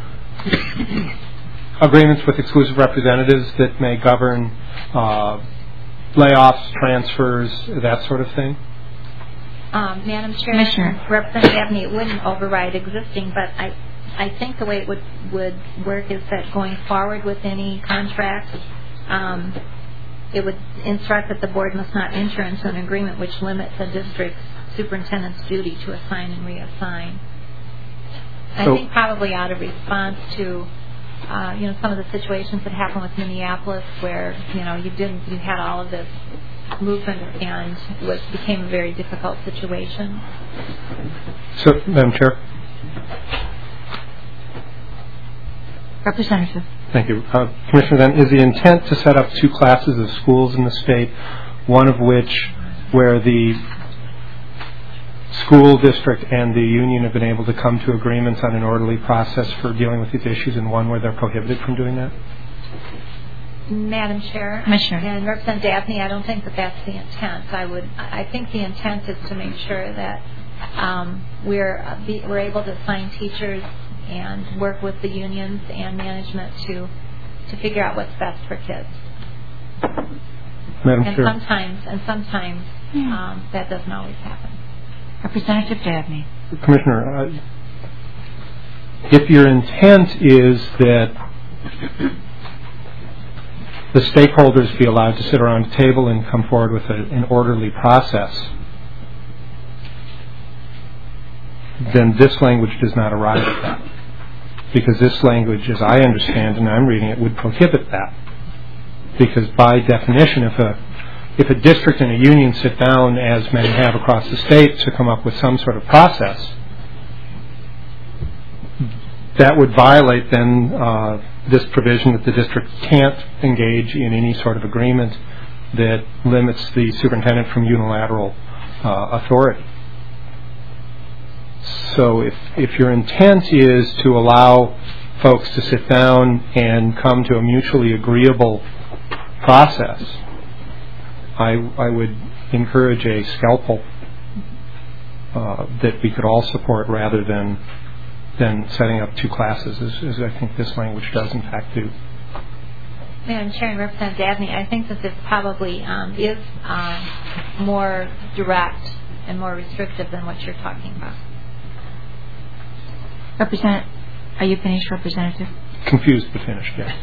agreements with exclusive representatives that may govern layoffs, transfers, that sort of thing? Madam Chair, Commissioner. Representative Dabney, it wouldn't override existing, but I think the way it would work is that going forward with any contract, it would instruct that the board must not enter into an agreement which limits a district's superintendent's duty to assign and reassign. I think probably out of response to some of the situations that happened with Minneapolis, where you had all of this movement and it became a very difficult situation. So, Madam Chair. Representative. Thank you. Commissioner, then, is the intent to set up 2 classes of schools in the state, one of which where the school district and the union have been able to come to agreements on an orderly process for dealing with these issues, and one where they're prohibited from doing that? Madam Chair, Commissioner. and Representative Dabney, I don't think that that's the intent. I think the intent is to make sure that we're able to assign teachers and work with the unions and management to figure out what's best for kids. Madam And Chair. sometimes that doesn't always happen. Representative Dabney. Commissioner, if your intent is that the stakeholders be allowed to sit around a table and come forward with an orderly process, then this language does not arrive at that. Because this language, as I understand and I'm reading it, would prohibit that. Because by definition, if a district and a union sit down, as many have across the state, to come up with some sort of process, that would violate then this provision that the district can't engage in any sort of agreement that limits the superintendent from unilateral authority. So if your intent is to allow folks to sit down and come to a mutually agreeable process, I would encourage a scalpel that we could all support rather than setting up two classes, as I think this language does in fact do. Madam Chair and Representative Dabney, I think that this probably is more direct and more restrictive than what you're talking about. Are you finished, Representative? Confused but finished, yes.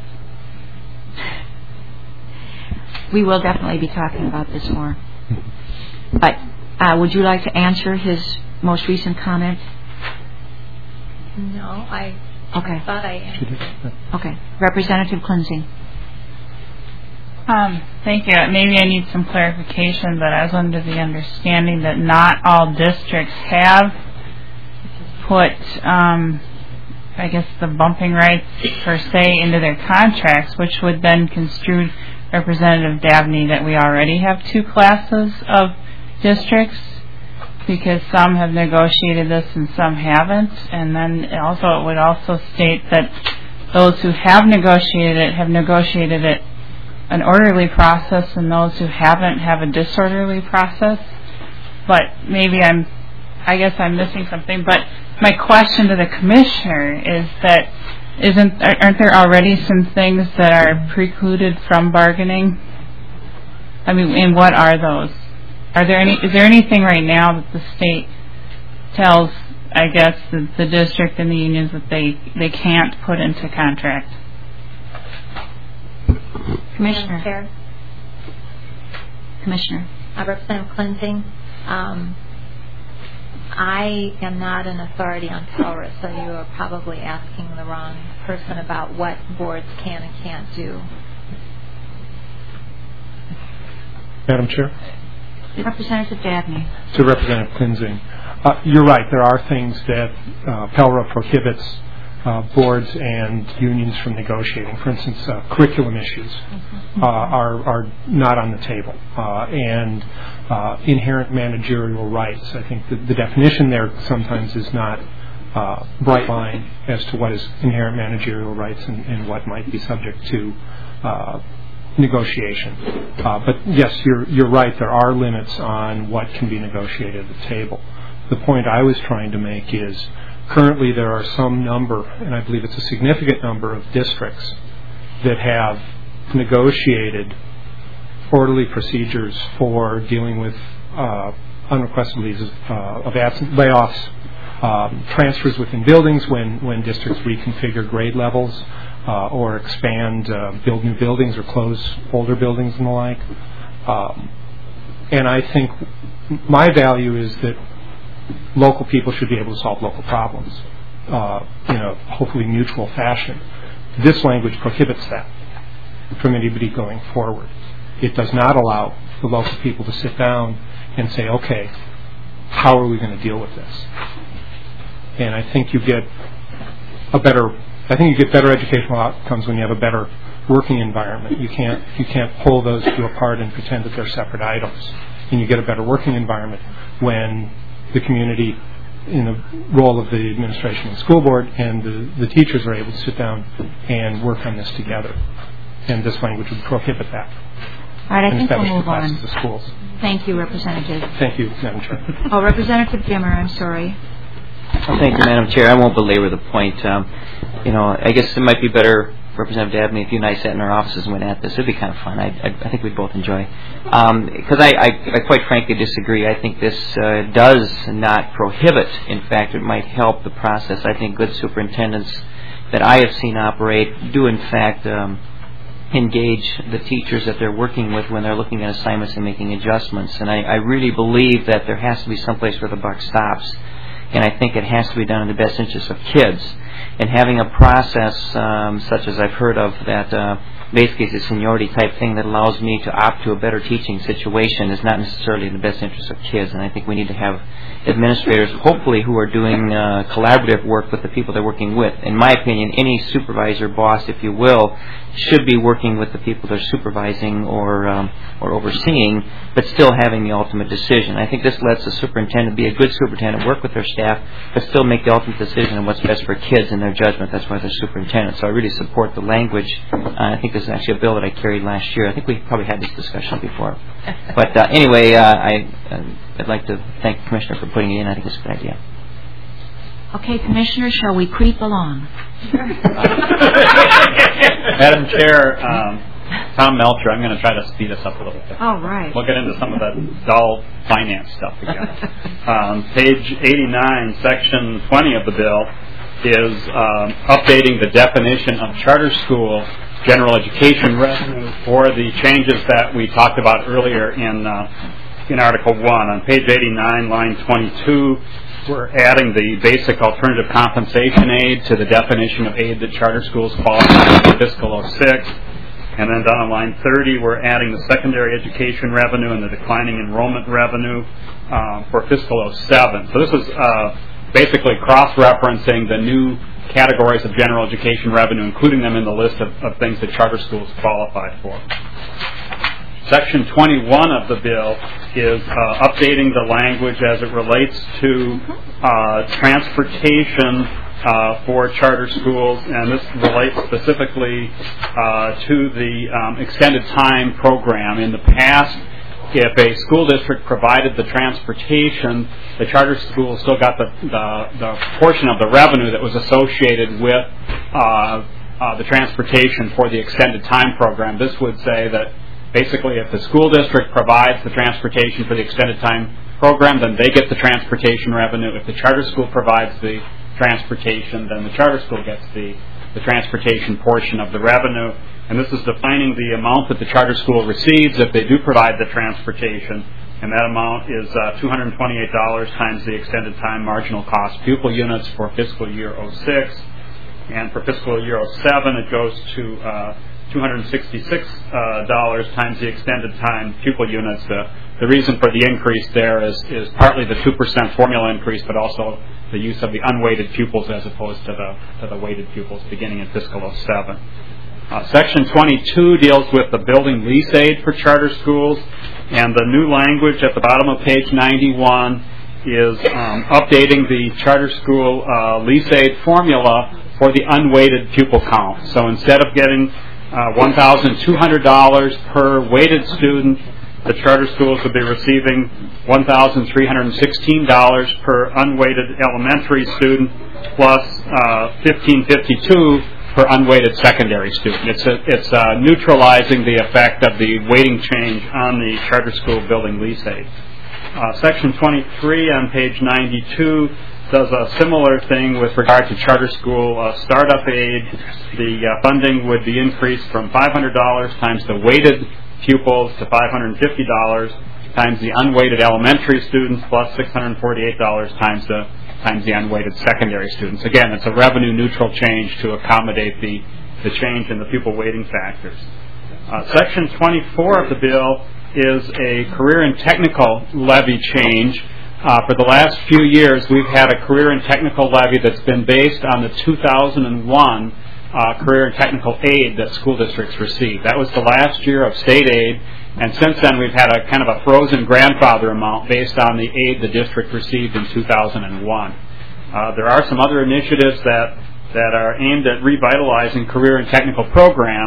We will definitely be talking about this more. But would you like to answer his most recent comment? No, I thought I answered. Okay. Representative Klinzing. Thank you. Maybe I need some clarification, but I was under the understanding that not all districts have put, I guess, the bumping rights per se into their contracts, which would then construe, Representative Dabney, that we already have two classes of districts, because some have negotiated this and some haven't. And then also it would also state that those who have negotiated it an orderly process, and those who haven't have a disorderly process. But maybe I guess I'm missing something. But my question to the Commissioner is that aren't there already some things that are precluded from bargaining? I mean, and what are those? Is there anything right now that the state tells, I guess, the district and the unions that they can't put into contract? Commissioner. Representative Klinzing, I am not an authority on PELRA, so you are probably asking the wrong person about what boards can and can't do. Madam Chair? Representative Dabney. To Representative Klinzing, you're right. There are things that PELRA prohibits boards and unions from negotiating. For instance, curriculum issues are not on the table, and inherent managerial rights. I think the definition there sometimes is not bright line as to what is inherent managerial rights and what might be subject to negotiation. But yes, you're right. There are limits on what can be negotiated at the table. The point I was trying to make is currently there are some number, and I believe it's a significant number of districts that have negotiated orderly procedures for dealing with unrequested leaves of absence, layoffs, transfers within buildings when districts reconfigure grade levels or expand, build new buildings or close older buildings and the like. And I think my value is that local people should be able to solve local problems in a hopefully mutual fashion. This language prohibits that from anybody going forward. It does not allow the local people to sit down and say, okay, how are we going to deal with this? And I think you get better educational outcomes when you have a better working environment. You can't pull those two apart and pretend that they're separate items. And you get a better working environment when the community, in the role of the administration and school board, and the teachers are able to sit down and work on this together. and this language would prohibit that. All right, I and think we'll establish move classes on. of schools. Thank you, Representative. Thank you, Madam Chair. Oh, Representative Jimmer, I'm sorry. Well, thank you, Madam Chair. I won't belabor the point. I guess it might be better, Representative Dabney, if you and I sat in our offices and went at this. It would be kind of fun. I think we'd both enjoy. Because I quite frankly disagree. I think this does not prohibit. In fact, it might help the process. I think good superintendents that I have seen operate do, in fact, engage the teachers that they're working with when they're looking at assignments and making adjustments. And I really believe that there has to be some place where the buck stops. And I think it has to be done in the best interest of kids. And having a process such as I've heard of that basically is a seniority type thing that allows me to opt to a better teaching situation is not necessarily in the best interest of kids. And I think we need to have administrators, hopefully, who are doing collaborative work with the people they're working with. In my opinion, any supervisor, boss, if you will, should be working with the people they're supervising or overseeing, but still having the ultimate decision. I think this lets the superintendent be a good superintendent, work with their staff, but still make the ultimate decision on what's best for kids in their judgment. That's why they're superintendent. So I really support the language. I think this is actually a bill that I carried last year. I think we probably had this discussion before. But anyway, I'd like to thank the Commissioner for putting it in. I think it's a good idea. Okay, Commissioner, shall we creep along? Madam Chair, Tom Melcher, I'm going to try to speed us up a little bit. All right. We'll get into some of the dull finance stuff again. Page 89, Section 20 of the bill is updating the definition of charter school general education revenue for the changes that we talked about earlier in Article 1. On page 89, line 22, we're adding the basic alternative compensation aid to the definition of aid that charter schools qualify for fiscal 06. And then down on line 30, we're adding the secondary education revenue and the declining enrollment revenue for fiscal 07. So this is basically cross-referencing the new categories of general education revenue, including them in the list of things that charter schools qualify for. Section 21 of the bill is updating the language as it relates to transportation for charter schools, and this relates specifically to the extended time program. In the past, if a school district provided the transportation, the charter school still got the portion of the revenue that was associated with the transportation for the extended time program. This would say that basically if the school district provides the transportation for the extended time program, then they get the transportation revenue. If the charter school provides the transportation, then the charter school gets the transportation portion of the revenue. And this is defining the amount that the charter school receives if they do provide the transportation. And that amount is $228 times the extended time marginal cost pupil units for fiscal year 06. And for fiscal year 07, it goes to $266 times the extended time pupil units. The reason for the increase there is partly the 2% formula increase, but also the use of the unweighted pupils as opposed to the weighted pupils beginning in fiscal 07. Section 22 deals with the building lease aid for charter schools, and the new language at the bottom of page 91 is updating the charter school lease aid formula for the unweighted pupil count. So instead of getting $1,200 per weighted student, the charter schools would be receiving $1,316 per unweighted elementary student plus $1,552 per unweighted secondary student. It's neutralizing the effect of the weighting change on the charter school building lease aid. Section 23 on page 92 does a similar thing with regard to charter school startup aid. The funding would be increased from $500 times the weighted pupils to $550 times the unweighted elementary students plus $648 times the unweighted secondary students. Again, it's a revenue neutral change to accommodate the change in the pupil weighting factors. Section 24 of the bill is a career and technical levy change. For the last few years, we've had a career and technical levy that's been based on the 2001 career and technical aid that school districts received. That was the last year of state aid, and since then we've had a kind of a frozen grandfather amount based on the aid the district received in 2001. There are some other initiatives that are aimed at revitalizing career and technical programs,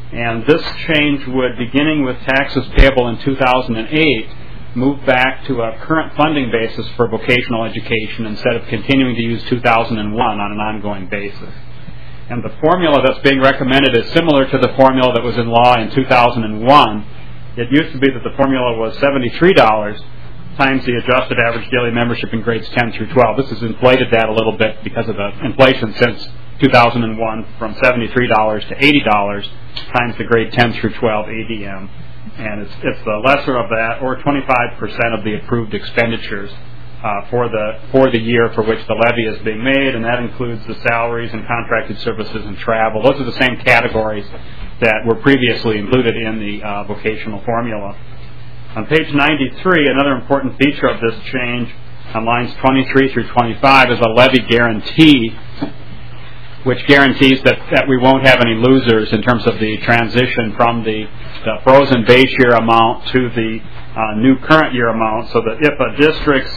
And this change would, beginning with taxes payable in 2008, move back to a current funding basis for vocational education instead of continuing to use 2001 on an ongoing basis. And the formula that's being recommended is similar to the formula that was in law in 2001. It used to be that the formula was $73 times the adjusted average daily membership in grades 10 through 12. This has inflated that a little bit because of the inflation since 2001 from $73 to $80 times the grade 10 through 12 ADM. And it's the lesser of that, or 25% of the approved expenditures for the year for which the levy is being made, and that includes the salaries and contracted services and travel. Those are the same categories that were previously included in the vocational formula. On page 93, another important feature of this change on lines 23 through 25 is a levy guarantee, which guarantees that we won't have any losers in terms of the transition from the frozen base year amount to the new current year amount, so that if a district's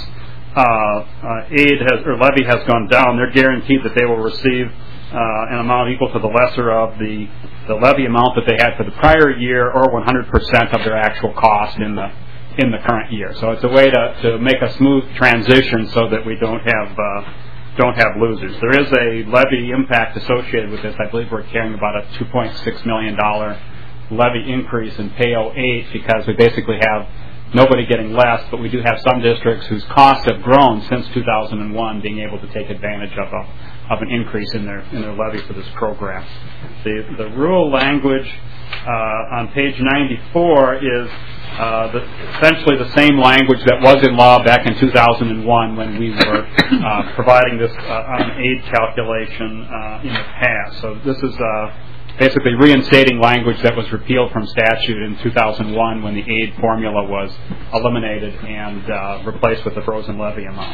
aid or levy has gone down, they're guaranteed that they will receive an amount equal to the lesser of the levy amount that they had for the prior year, or 100% of their actual cost in the current year. So it's a way to make a smooth transition so that we don't have losers. There is a levy impact associated with this. I believe we're carrying about a $2.6 million levy increase in pay 08 because we basically have nobody getting less, but we do have some districts whose costs have grown since 2001 being able to take advantage of an increase in their levy for this program. The rule language on page 94 is essentially the same language that was in law back in 2001 when we were providing this on aid calculation in the past. So this is basically reinstating language that was repealed from statute in 2001 when the aid formula was eliminated and replaced with the frozen levy amount.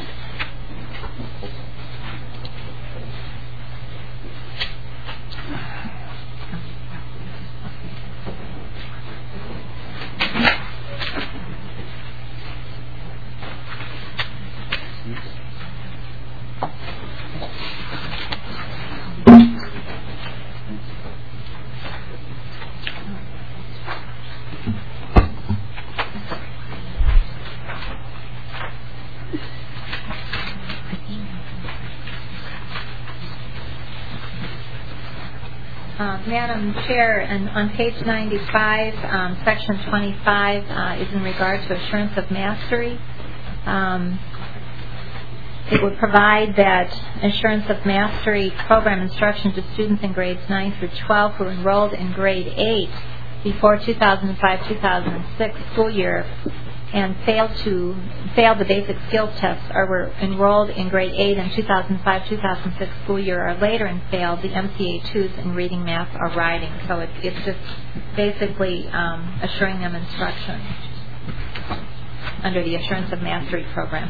Madam Chair, and on page 95, section 25 is in regard to assurance of mastery. It would provide that assurance of mastery program instruction to students in grades 9 through 12 who enrolled in grade 8 before 2005-2006 school year and failed the basic skills test, or were enrolled in grade 8 in 2005-2006 school year or later and failed the MCA2s in reading, math, or writing. So it's just basically assuring them instruction under the Assurance of Mastery program.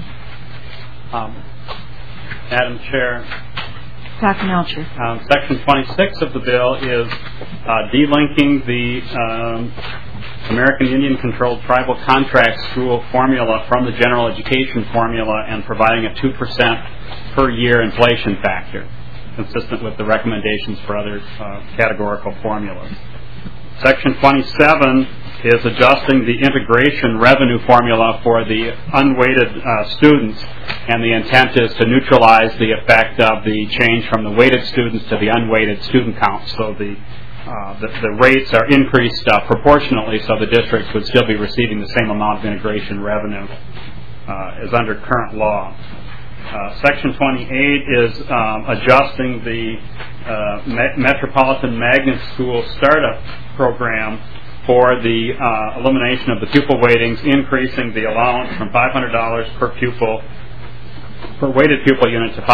Madam Chair, Dr. Melcher. Section 26 of the bill is delinking the American Indian-controlled tribal contract school formula from the general education formula and providing a 2% per year inflation factor, consistent with the recommendations for other categorical formulas. Section 27 is adjusting the integration revenue formula for the unweighted students, and the intent is to neutralize the effect of the change from the weighted students to the unweighted student count. So the rates are increased proportionately, so the districts would still be receiving the same amount of integration revenue as under current law. Section 28 is adjusting the Metropolitan Magnet School Startup Program for the elimination of the pupil weightings, increasing the allowance from $500 per pupil per weighted pupil unit to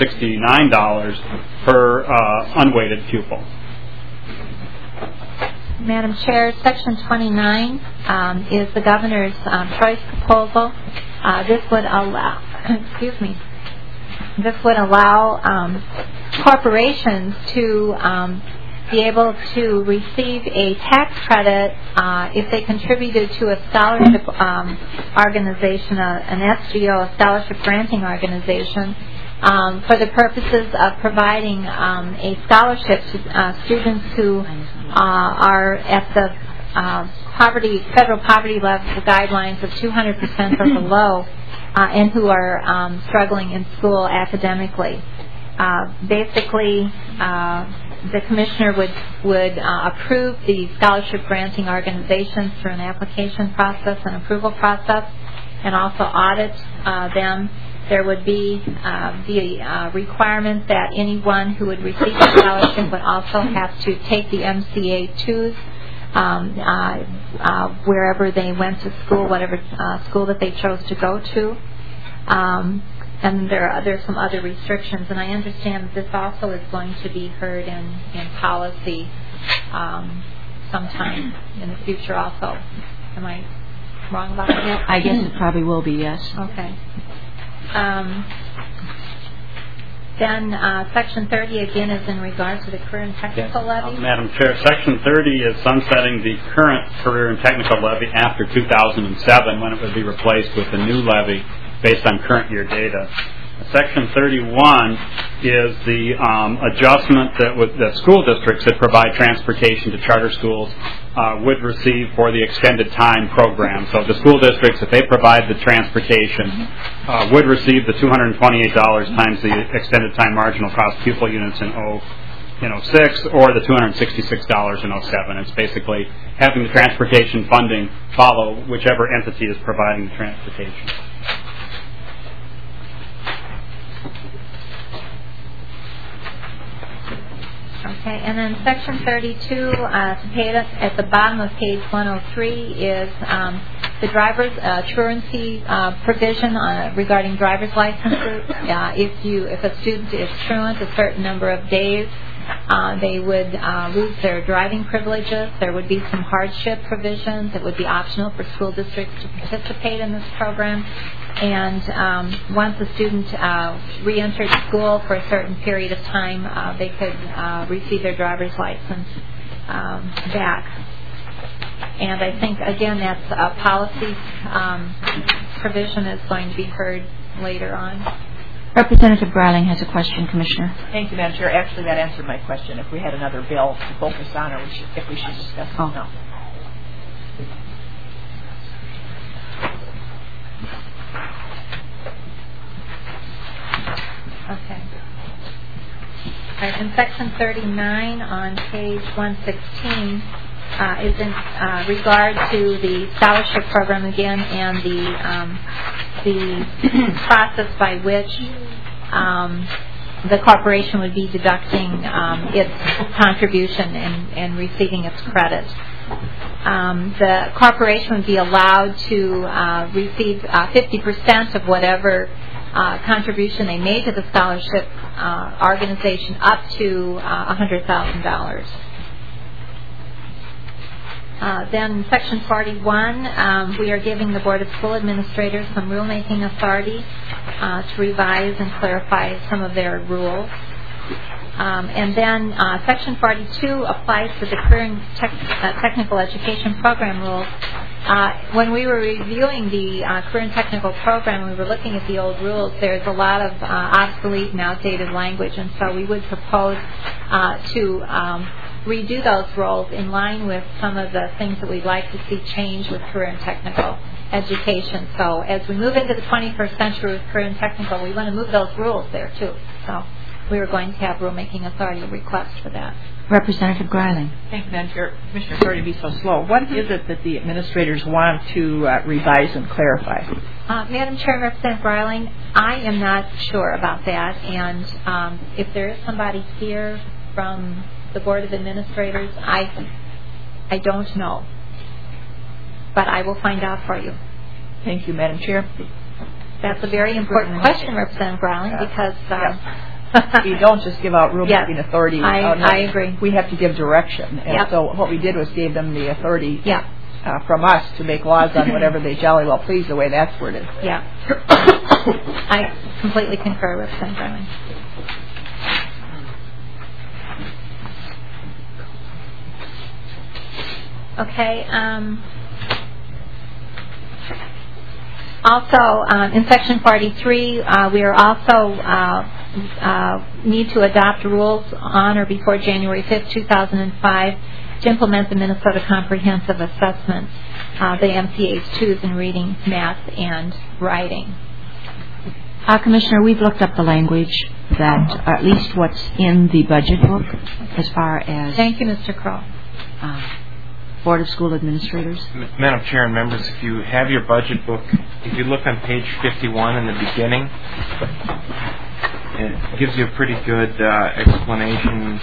$569 per unweighted pupil. Madam Chair, Section 29 is the Governor's choice proposal. This would allow corporations to be able to receive a tax credit if they contributed to a scholarship organization, an SGO, a scholarship granting organization, for the purposes of providing a scholarship to students who are at the federal poverty level guidelines of 200% or below, and who are struggling in school academically. Basically, the commissioner would approve the scholarship granting organizations through an application process and approval process, and also audit them. There would be the requirement that anyone who would receive a scholarship would also have to take the MCA 2s wherever they went to school, whatever school that they chose to go to. And there's some other restrictions. And I understand that this also is going to be heard in policy sometime in the future also. Am I wrong about that? I guess it probably will be, yes. Okay. Then Section 30 again is in regards to the career and technical levy. Madam Chair, Section 30 is sunsetting the current career and technical levy after 2007, when it would be replaced with a new levy based on current year data. Section 31 is the adjustment that school districts that provide transportation to charter schools would receive for the extended time program. So the school districts, if they provide the transportation, would receive the $228 times the extended time marginal cost pupil units in 06 or the $266 in 07. It's basically having the transportation funding follow whichever entity is providing the transportation. Okay, and then Section 32, at the bottom of page 103, is the driver's truancy provision regarding driver's licenses. If a student is truant a certain number of days, they would lose their driving privileges. There would be some hardship provisions. It would be optional for school districts to participate in this program. And once a student re-entered school for a certain period of time, they could receive their driver's license back. And I think, again, that's a policy provision is going to be heard later on. Representative Greiling has a question, Commissioner. Thank you, Madam Chair. Actually, that answered my question. If we had another bill to focus on, or if we should discuss it. No. Okay. All right, in Section 39 on page 116 is in regard to the scholarship program again, and the process by which the corporation would be deducting its contribution and receiving its credit. The corporation would be allowed to receive 50% of whatever contribution they made to the scholarship organization up to $100,000. Then Section 41, we are giving the Board of School Administrators some rulemaking authority to revise and clarify some of their rules. And then Section 42 applies to the current technical education program rules. When we were reviewing the current technical program, we were looking at the old rules. There's a lot of obsolete and outdated language, and so we would propose to redo those rules in line with some of the things that we'd like to see change with career and technical education. So as we move into the 21st century with career and technical, we want to move those rules there too. So we were going to have rulemaking authority request for that. Representative Greiling. Thank you, Madam Chair. Commissioner, sorry to be so slow. What is it that the administrators want to revise and clarify? Madam Chair and Representative Greiling, I am not sure about that. And if there is somebody here from the Board of Administrators, I don't know. But I will find out for you. Thank you, Madam Chair. That's a very important question, Representative Greiling, because we don't just give out rulemaking authority. I agree. We have to give direction. And so what we did was gave them the authority from us to make laws on whatever they jolly well please, the way that's worded. Yeah. I completely concur, Representative Greiling. Okay. Also, in Section 43, we are also need to adopt rules on or before January 5th, 2005 to implement the Minnesota Comprehensive Assessment, the MCA's twos in reading, math, and writing. Commissioner, we've looked up the language that, at least what's in the budget book as far as... Thank you, Mr. Crow. Board of School Administrators. Madam Chair and members, if you have your budget book, if you look on page 51 in the beginning, it gives you a pretty good explanation.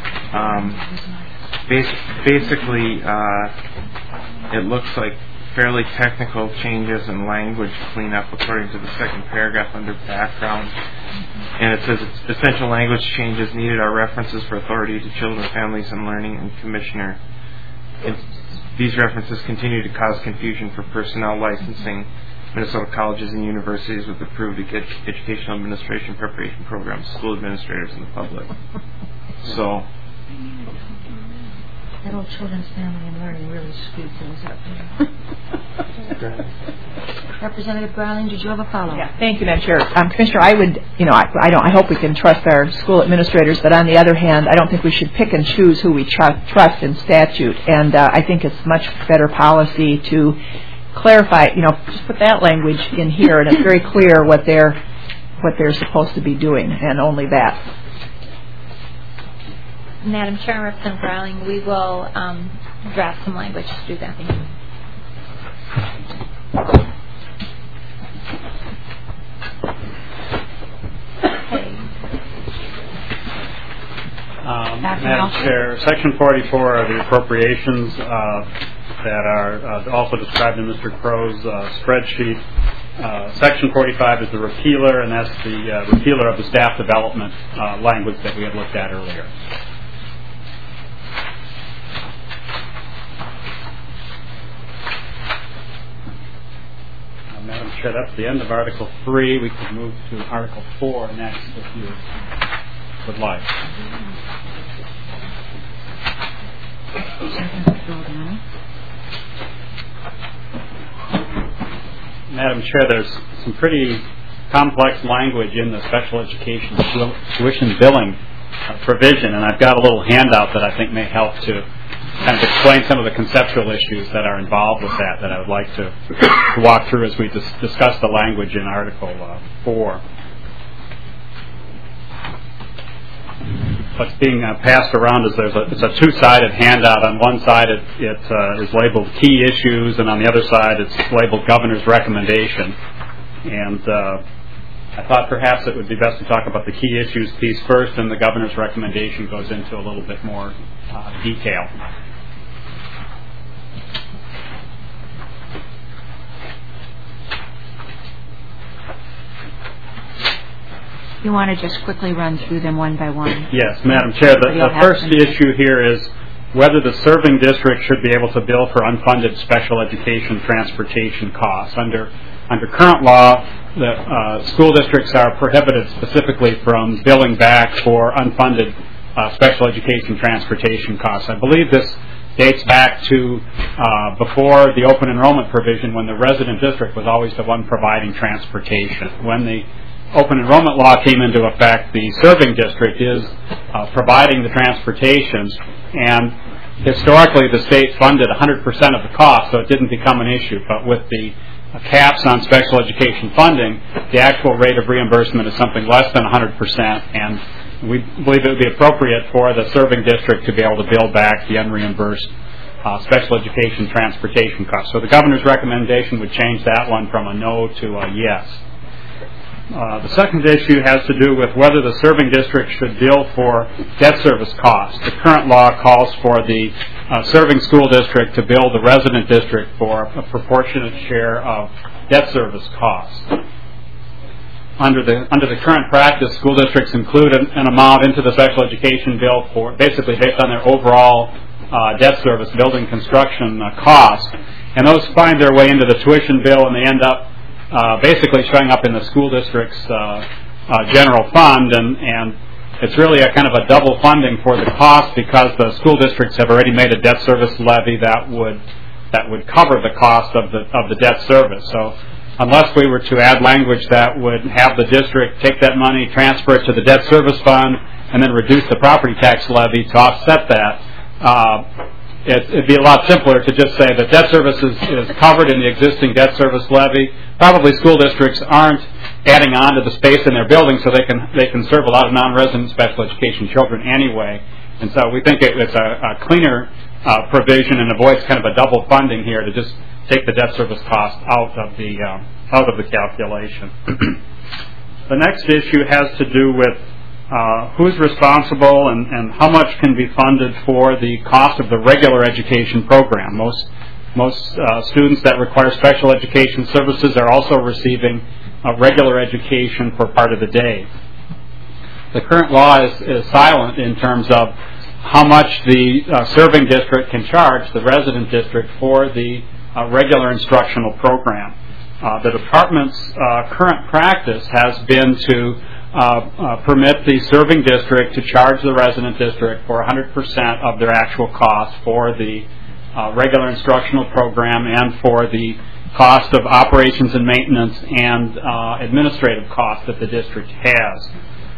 Basically, it looks like fairly technical changes in language cleanup according to the second paragraph under background. And it says essential language changes needed are references for authority to children, families, and learning, and commissioner. These references continue to cause confusion for personnel licensing Minnesota colleges and universities with approved educational administration preparation programs, school administrators, and the public. So... That old Children's Family and Learning really screwed things up. Representative Browning, did you have a follow-up? Yeah, thank you, Madam Chair. Commissioner, I would, I hope we can trust our school administrators, but on the other hand, I don't think we should pick and choose who we trust in statute. And I think it's much better policy to clarify, just put that language in here, and it's very clear what they're supposed to be doing, and only that. Madam Chair, Representative Browning, we will draft some language to do that. Madam Chair, Section 44 are the appropriations that are also described in Mr. Crow's spreadsheet. Section 45 is the repealer, and that's the repealer of the staff development language that we had looked at earlier. Madam Chair, that's the end of Article 3. We could move to Article 4 next if you would like. Madam Chair, there's some pretty complex language in the special education tuition billing provision, and I've got a little handout that I think may help to kind of explain some of the conceptual issues that are involved with that I would like to walk through as we discuss the language in Article 4. What's being passed around is it's a two-sided handout. On one side it is labeled key issues, and on the other side it's labeled governor's recommendation. And I thought perhaps it would be best to talk about the key issues piece first, and the governor's recommendation goes into a little bit more detail. You want to just quickly run through them one by one? Yes, Madam Chair. The first issue here is whether the serving district should be able to bill for unfunded special education transportation costs. Under current law, the school districts are prohibited specifically from billing back for unfunded special education transportation costs. I believe this dates back to before the open enrollment provision, when the resident district was always the one providing transportation. When the open enrollment law came into effect, the serving district is providing the transportations, and historically the state funded 100% of the cost, so it didn't become an issue. But with the caps on special education funding, the actual rate of reimbursement is something less than 100%, and we believe it would be appropriate for the serving district to be able to bill back the unreimbursed special education transportation costs. So the governor's recommendation would change that one from a no to a yes. The second issue has to do with whether the serving district should bill for debt service costs. The current law calls for the serving school district to bill the resident district for a proportionate share of debt service costs. Under the current practice, school districts include an amount into the special education bill for basically based on their overall debt service, building construction costs, and those find their way into the tuition bill, and they end up basically showing up in the school district's general fund, and it's really a kind of a double funding for the cost, because the school districts have already made a debt service levy that would cover the cost of the debt service. So unless we were to add language that would have the district take that money, transfer it to the debt service fund, and then reduce the property tax levy to offset that, it'd be a lot simpler to just say that debt service is covered in the existing debt service levy. Probably school districts aren't adding on to the space in their building, so they can serve a lot of non-resident special education children anyway. And so we think it's a cleaner provision and avoids kind of a double funding here to just take the debt service cost out of the calculation. The next issue has to do with who's responsible and how much can be funded for the cost of the regular education program. Most students that require special education services are also receiving regular education for part of the day. The current law is silent in terms of how much the serving district can charge the resident district for the regular instructional program. The department's current practice has been to permit the serving district to charge the resident district for 100% of their actual cost for the regular instructional program and for the cost of operations and maintenance and administrative costs that the district has.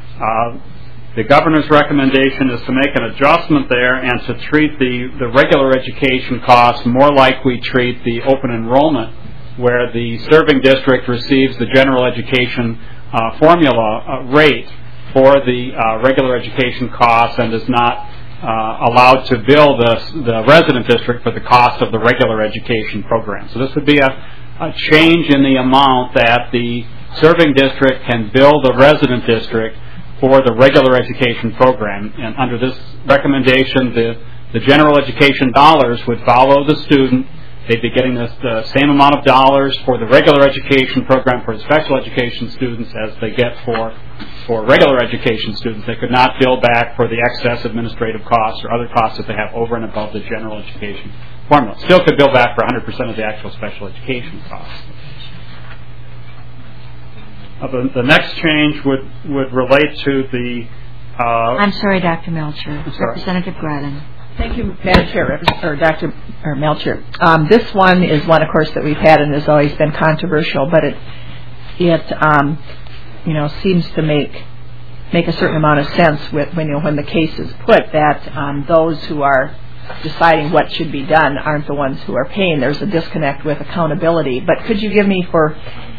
The governor's recommendation is to make an adjustment there and to treat the regular education costs more like we treat the open enrollment, where the serving district receives the general education formula rate for the regular education costs and is not allowed to bill the resident district for the cost of the regular education program. So this would be a change in the amount that the serving district can bill the resident district for the regular education program. And under this recommendation, the general education dollars would follow the student. They'd be getting the same amount of dollars for the regular education program for the special education students as they get for regular education students. They could not bill back for the excess administrative costs or other costs that they have over and above the general education formula. Still could bill back for 100% of the actual special education costs. The next change would relate to the... I'm sorry, Dr. Melcher. Representative Greiling. Thank you, Madam Chair, or Dr. Melcher. This one is one, of course, that we've had and has always been controversial, but it seems to make a certain amount of sense when the case is put that those who are deciding what should be done aren't the ones who are paying. There's a disconnect with accountability. But could you give me for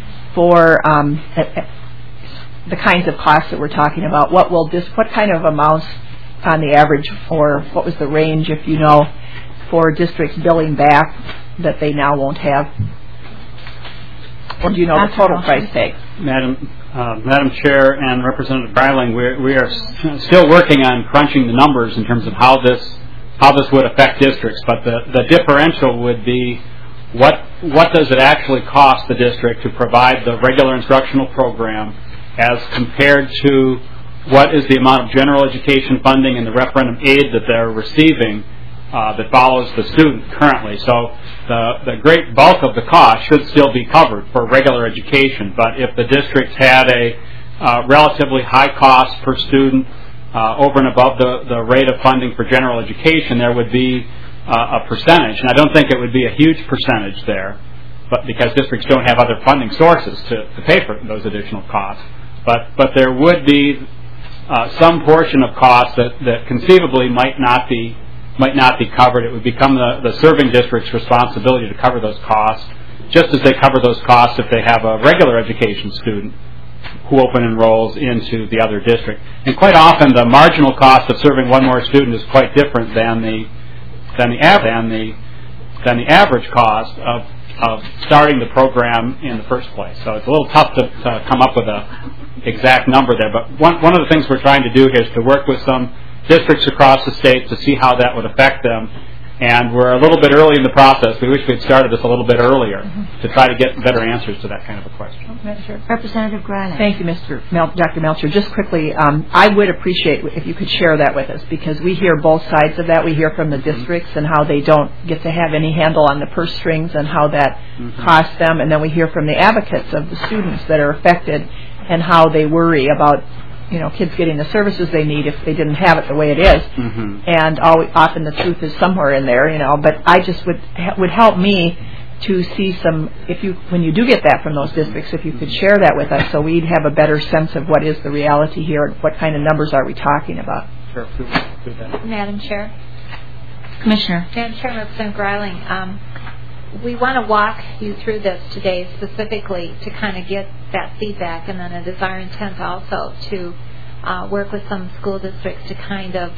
the kinds of costs that we're talking about, what kind of amounts on the average, or what was the range, if you know, for districts billing back that they now won't have? Or do you know the total price tag? Madam Chair and Representative Greiling, we are still working on crunching the numbers in terms of how this would affect districts, but the differential would be what does it actually cost the district to provide the regular instructional program as compared to what is the amount of general education funding and the referendum aid that they're receiving that follows the student currently. So the great bulk of the cost should still be covered for regular education, but if the district had a relatively high cost per student over and above the rate of funding for general education, there would be a percentage, and I don't think it would be a huge percentage there, but because districts don't have other funding sources to pay for those additional costs. But there would be some portion of costs that conceivably might not be covered. It would become the serving district's responsibility to cover those costs, just as they cover those costs if they have a regular education student who open enrolls into the other district. And quite often the marginal cost of serving one more student is quite different than the average cost of starting the program in the first place. So it's a little tough to come up with a exact number there. But one of the things we're trying to do here is to work with some districts across the state to see how that would affect them. And we're a little bit early in the process. We wish we had started this a little bit earlier to try to get better answers to that kind of a question. Representative Greiling. Thank you, Dr. Melcher. Just quickly, I would appreciate if you could share that with us, because we hear both sides of that. We hear from the districts and how they don't get to have any handle on the purse strings and how that costs them, and then we hear from the advocates of the students that are affected and how they worry about kids getting the services they need if they didn't have it the way it is. And often the truth is somewhere in there, but I just would help me to see when you do get that from those districts, if you could share that with us so we'd have a better sense of what is the reality here and what kind of numbers are we talking about. Sure. Madam Chair. Commissioner. Madam Chair, Representative Greiling, we want to walk you through this today specifically to kind of get that feedback, and then it is our intent also to work with some school districts to kind of,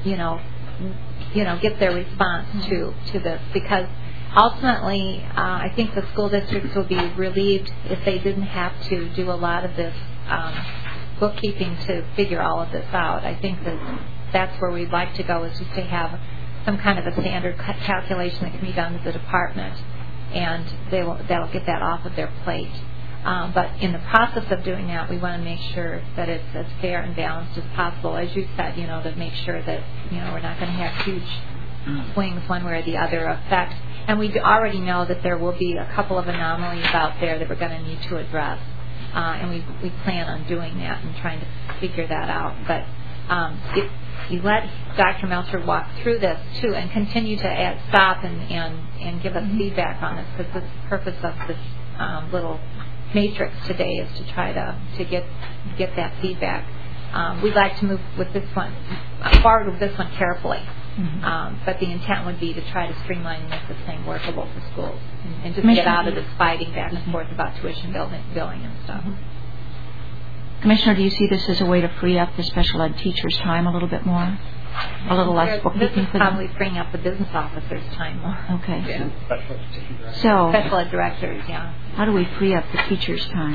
get their response to this, because ultimately I think the school districts will be relieved if they didn't have to do a lot of this bookkeeping to figure all of this out. I think that's where we'd like to go, is just to have some kind of a standard calculation that can be done at the department, and that'll get that off of their plate. But in the process of doing that, we want to make sure that it's as fair and balanced as possible, as you said, to make sure that we're not going to have huge swings one way or the other effect. And we already know that there will be a couple of anomalies out there that we're going to need to address, and we plan on doing that and trying to figure that out. But if you let Dr. Melcher walk through this too, and continue to stop and give us feedback on this, because the purpose of this little matrix today is to try to get that feedback. We'd like to move with this one forward with this one carefully, but the intent would be to try to streamline and make this thing workable for schools, and just get out of this fighting back and forth about tuition billing and stuff. Commissioner, do you see this as a way to free up the special ed teachers' time a little bit more? A little less bookkeeping for them? This is probably freeing up the business officers' time more. Okay. Yeah. So, special ed directors, yeah. How do we free up the teachers' time?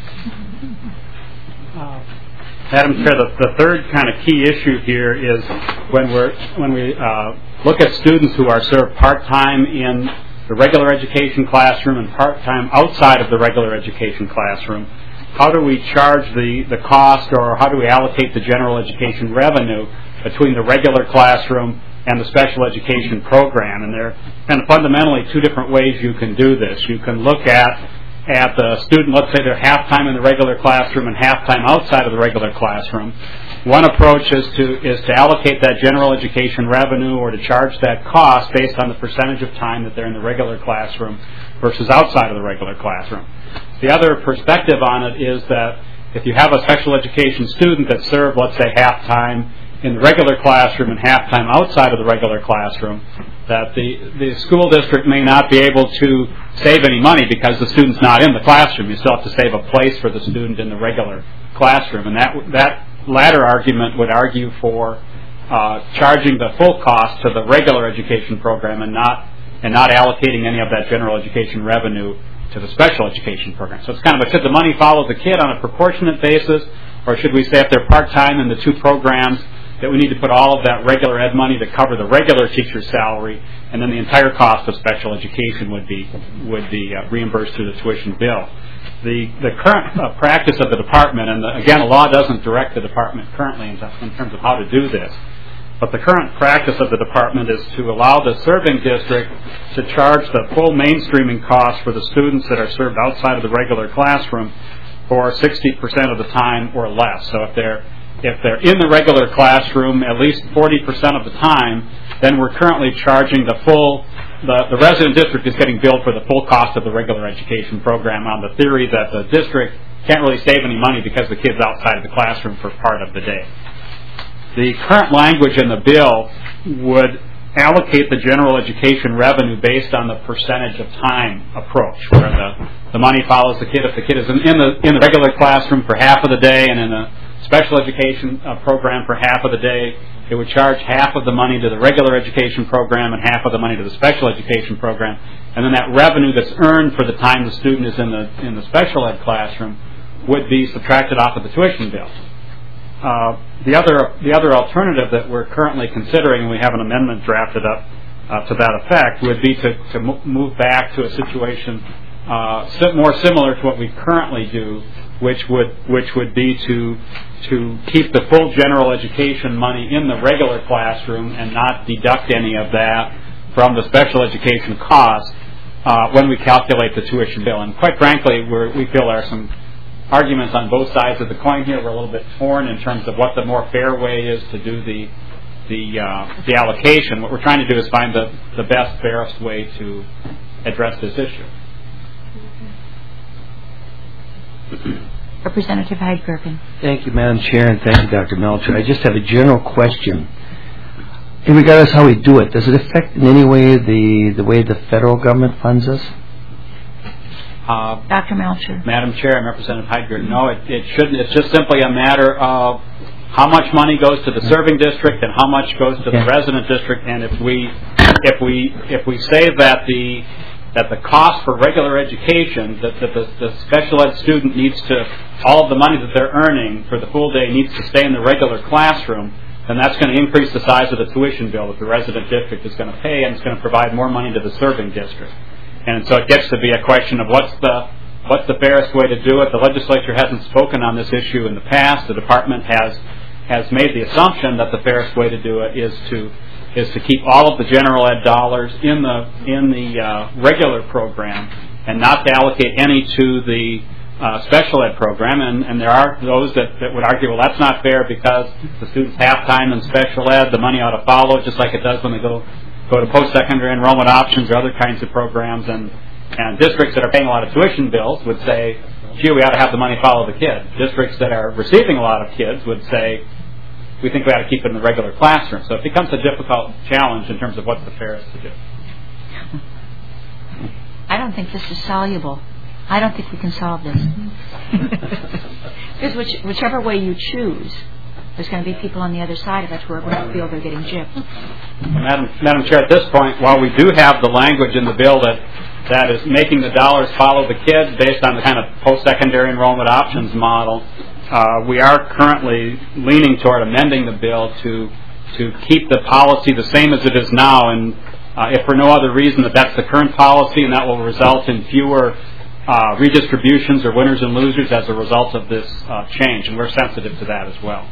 Madam Chair, the third kind of key issue here is when we look at students who are served part-time in the regular education classroom and part-time outside of the regular education classroom, how do we charge the cost, or how do we allocate the general education revenue between the regular classroom and the special education program? And there are kind of fundamentally two different ways you can do this. You can look at the student, let's say they're half-time in the regular classroom and half-time outside of the regular classroom. One approach is to allocate that general education revenue, or to charge that cost based on the percentage of time that they're in the regular classroom versus outside of the regular classroom. The other perspective on it is that if you have a special education student that's served, let's say, half-time in the regular classroom and half-time outside of the regular classroom, that the school district may not be able to save any money because the student's not in the classroom. You still have to save a place for the student in the regular classroom. And that latter argument would argue for charging the full cost to the regular education program and not allocating any of that general education revenue to the special education program. So it's kind of should the money follow the kid on a proportionate basis, or should we say if they're part-time in the two programs that we need to put all of that regular ed money to cover the regular teacher's salary, and then the entire cost of special education would be reimbursed through the tuition bill. The current practice of the department, and again, the law doesn't direct the department currently in terms of how to do this, but the current practice of the department is to allow the serving district to charge the full mainstreaming cost for the students that are served outside of the regular classroom for 60% of the time or less. So if they're in the regular classroom at least 40% of the time, then we're currently charging the resident district is getting billed for the full cost of the regular education program on the theory that the district can't really save any money because the kid's outside of the classroom for part of the day. The current language in the bill would allocate the general education revenue based on the percentage of time approach, where the money follows the kid. If the kid is in the regular classroom for half of the day and in a special education program for half of the day, it would charge half of the money to the regular education program and half of the money to the special education program, and then that revenue that's earned for the time the student is in the special ed classroom would be subtracted off of the tuition bill. The other alternative that we're currently considering, and we have an amendment drafted up to that effect, would be to move back to a situation more similar to what we currently do, which would be to keep the full general education money in the regular classroom and not deduct any of that from the special education cost when we calculate the tuition bill. And quite frankly, we feel there are some arguments on both sides of the coin here. We're a little bit torn in terms of what the more fair way is to do the allocation. What we're trying to do is find the best, fairest way to address this issue. Representative Heidgergen. Thank you, Madam Chair, and thank you, Dr. Melcher. I just have a general question. In regards to how we do it, does it affect in any way the way the federal government funds us? Dr. Melcher. Madam Chair and Representative Heidgergen, no, it shouldn't. It's just simply a matter of how much money goes to the serving district and how much goes to the resident district. And if we say that the cost for regular education, that the special ed student needs to, all of the money that they're earning for the full day needs to stay in the regular classroom, then that's going to increase the size of the tuition bill that the resident district is going to pay, and it's going to provide more money to the serving district. And so it gets to be a question of what's the fairest way to do it. The legislature hasn't spoken on this issue in the past. The department has made the assumption that the fairest way to do it is to keep all of the general ed dollars in the regular program and not to allocate any to the special ed program. And there are those that would argue, well, that's not fair because the students have time in special ed. The money ought to follow, just like it does when they go to post-secondary enrollment options or other kinds of programs. And districts that are paying a lot of tuition bills would say, gee, we ought to have the money follow the kid. Districts that are receiving a lot of kids would say, we think we ought to keep it in the regular classroom. So it becomes a difficult challenge in terms of what's the fairest to do. I don't think this is soluble. I don't think we can solve this. Because whichever way you choose, there's going to be people on the other side of it who are going to feel they're getting gypped. Madam Chair, at this point, while we do have the language in the bill that is making the dollars follow the kids based on the kind of post-secondary enrollment options model, we are currently leaning toward amending the bill to keep the policy the same as it is now, and if for no other reason that's the current policy, and that will result in fewer redistributions or winners and losers as a result of this change, and we're sensitive to that as well.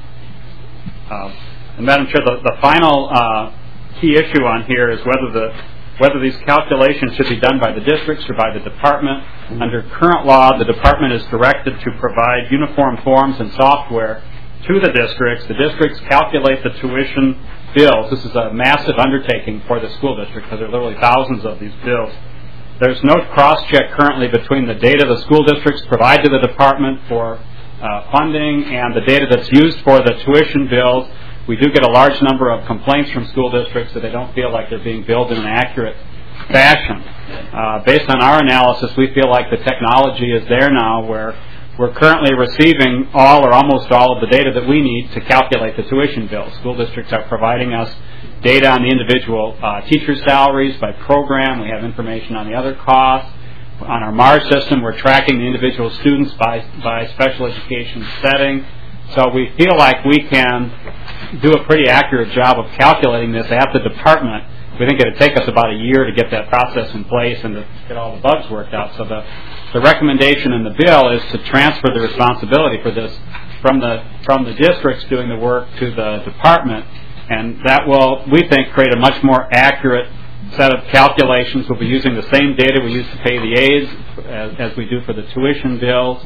And Madam Chair, the final key issue on here is whether these calculations should be done by the districts or by the department. Under current law, the department is directed to provide uniform forms and software to the districts. The districts calculate the tuition bills. This is a massive undertaking for the school district because there are literally thousands of these bills. There's no cross-check currently between the data the school districts provide to the department for funding and the data that's used for the tuition bills. We do get a large number of complaints from school districts that they don't feel like they're being billed in an accurate fashion. Based on our analysis, we feel like the technology is there now where we're currently receiving all or almost all of the data that we need to calculate the tuition bills. School districts are providing us data on the individual teacher salaries by program. We have information on the other costs. On our MARS system, we're tracking the individual students by special education setting. So we feel like we can do a pretty accurate job of calculating this at the department. We think it would take us about a year to get that process in place and to get all the bugs worked out. So the recommendation in the bill is to transfer the responsibility for this from the districts doing the work to the department, and that will, we think, create a much more accurate set of calculations. We'll be using the same data we use to pay the aides as we do for the tuition bills.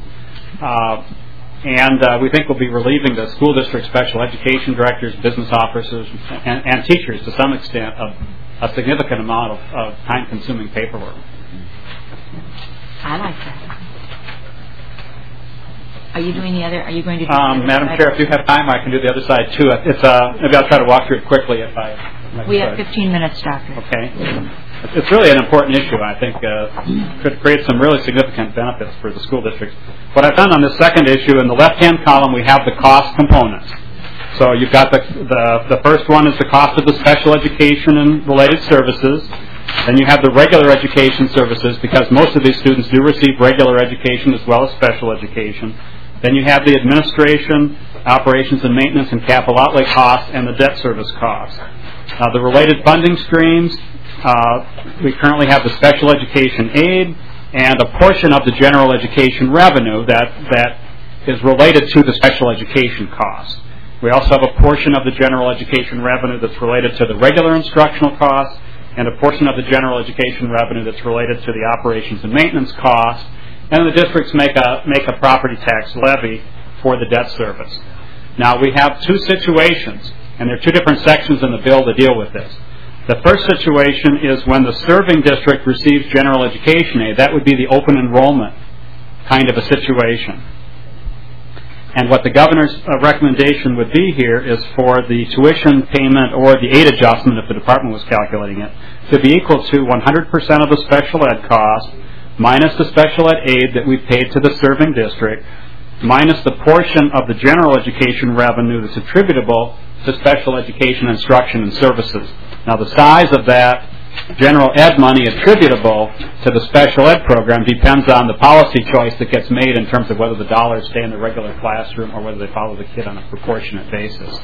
And we think we'll be relieving the school district special education directors, business officers, and teachers to some extent of a significant amount of time-consuming paperwork. I like that. Are you doing the other? Are you going to do Madam Chair, if you have time, I can do the other side too. It's maybe I'll try to walk through it quickly if I. We have 15 minutes, Doctor. Okay. It's really an important issue. I think could create some really significant benefits for the school districts. What I've done on this second issue, in the left-hand column, we have the cost components. So you've got the first one is the cost of the special education and related services. Then you have the regular education services, because most of these students do receive regular education as well as special education. Then you have the administration, operations and maintenance and capital outlay costs, and the debt service costs. The related funding streams, we currently have the special education aid and a portion of the general education revenue that is related to the special education costs. We also have a portion of the general education revenue that's related to the regular instructional costs, and a portion of the general education revenue that's related to the operations and maintenance costs. And the districts make a property tax levy for the debt service. Now, we have two situations, and there are two different sections in the bill to deal with this. The first situation is when the serving district receives general education aid. That would be the open enrollment kind of a situation. And what the governor's recommendation would be here is for the tuition payment or the aid adjustment, if the department was calculating it, to be equal to 100% of the special ed cost minus the special ed aid that we paid to the serving district minus the portion of the general education revenue that's attributable to special education instruction and services. Now, the size of that general ed money attributable to the special ed program depends on the policy choice that gets made in terms of whether the dollars stay in the regular classroom or whether they follow the kid on a proportionate basis.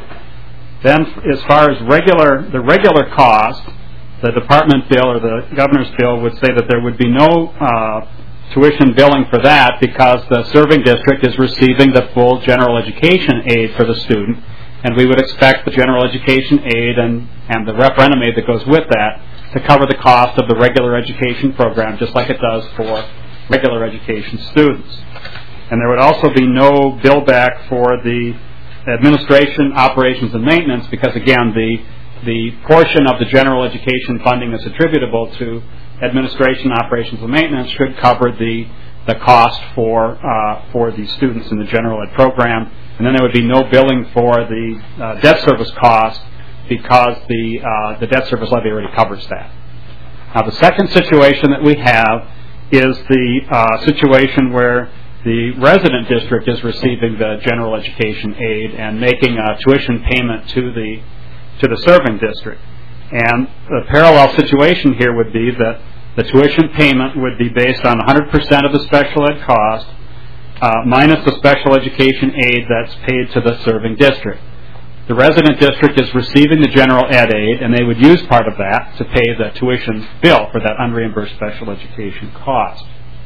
Then, as far as the regular cost, the department bill or the governor's bill would say that there would be no tuition billing for that because the serving district is receiving the full general education aid for the student, and we would expect the general education aid and the referendum aid that goes with that to cover the cost of the regular education program just like it does for regular education students. And there would also be no bill back for the administration, operations, and maintenance because, again, the portion of the general education funding that's attributable to administration, operations, and maintenance should cover the cost for the students in the general ed program. And then there would be no billing for the debt service cost because the debt service levy already covers that. Now, the second situation that we have is the situation where the resident district is receiving the general education aid and making a tuition payment to the serving district. And the parallel situation here would be that the tuition payment would be based on 100% of the special ed cost minus the special education aid that's paid to the serving district. The resident district is receiving the general ed aid, and they would use part of that to pay the tuition bill for that unreimbursed special education cost.